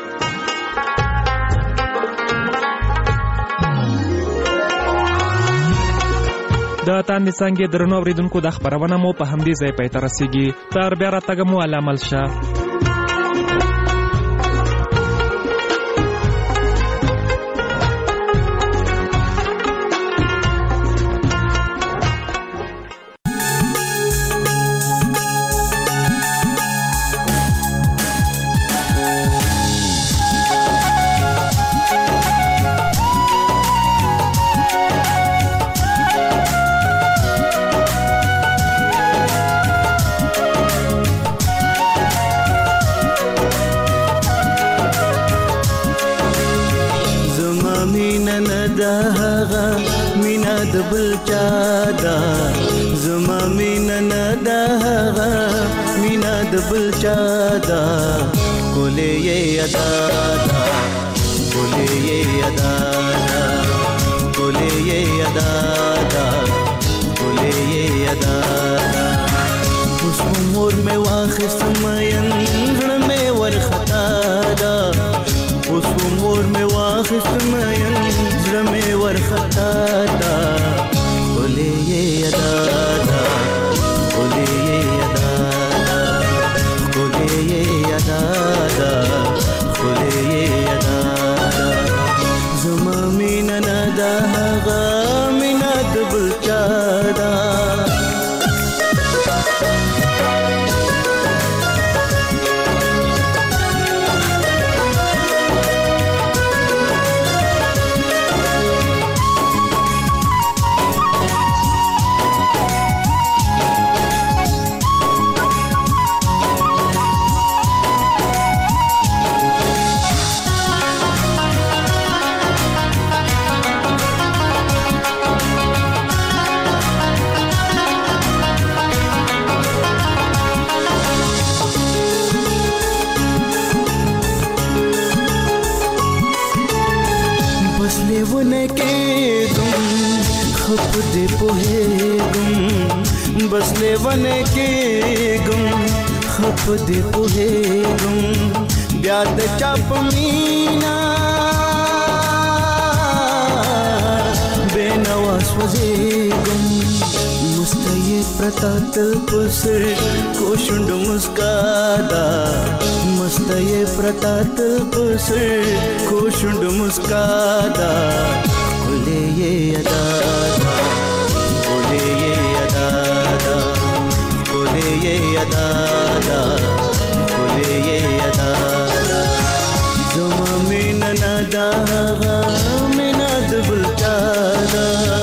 د تاندې څانګې درنو اورېدونکو دا خپرونه مو په همدې ځای پای ته رسېږي. تر بیا راتګه مو الله مل شه. बोले ये अदा बोले ये अदा ادا دا ولې ادا زما مینا ندا مینا د بلچا دا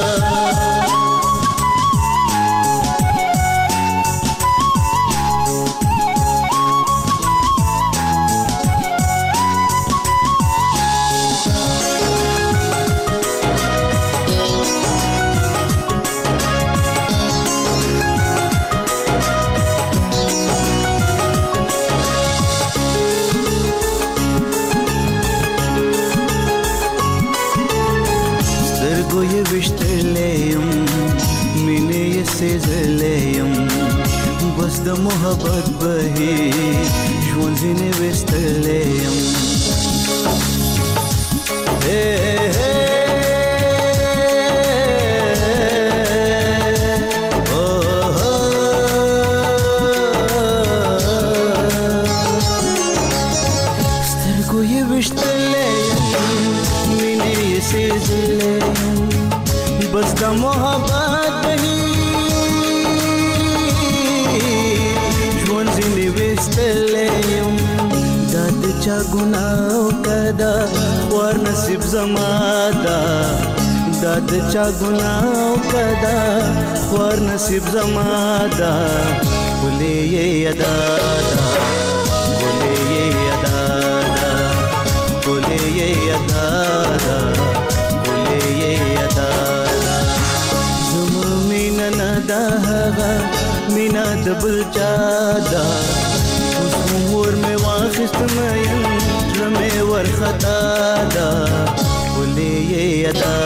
سترګو وشتلېم مینې یې سېزلېم بس د محبت بهیر ژوند ځینې وستلېم سترګو یې وشتلېم مینې یې سېزلېم بس د محبت بهیر ژوند ځینې وستلېم دا د چا ګناه کده ور نصیب زما دا دا د چا ګناه کده ور نصیب زما دا ولې ادا دا ولې ادا دا ولې ادا دا ولې ادا دا هغه مینا د بل چا دا اوس عمر مې واخیست مې زړه مې ورخطا دا ولې ادا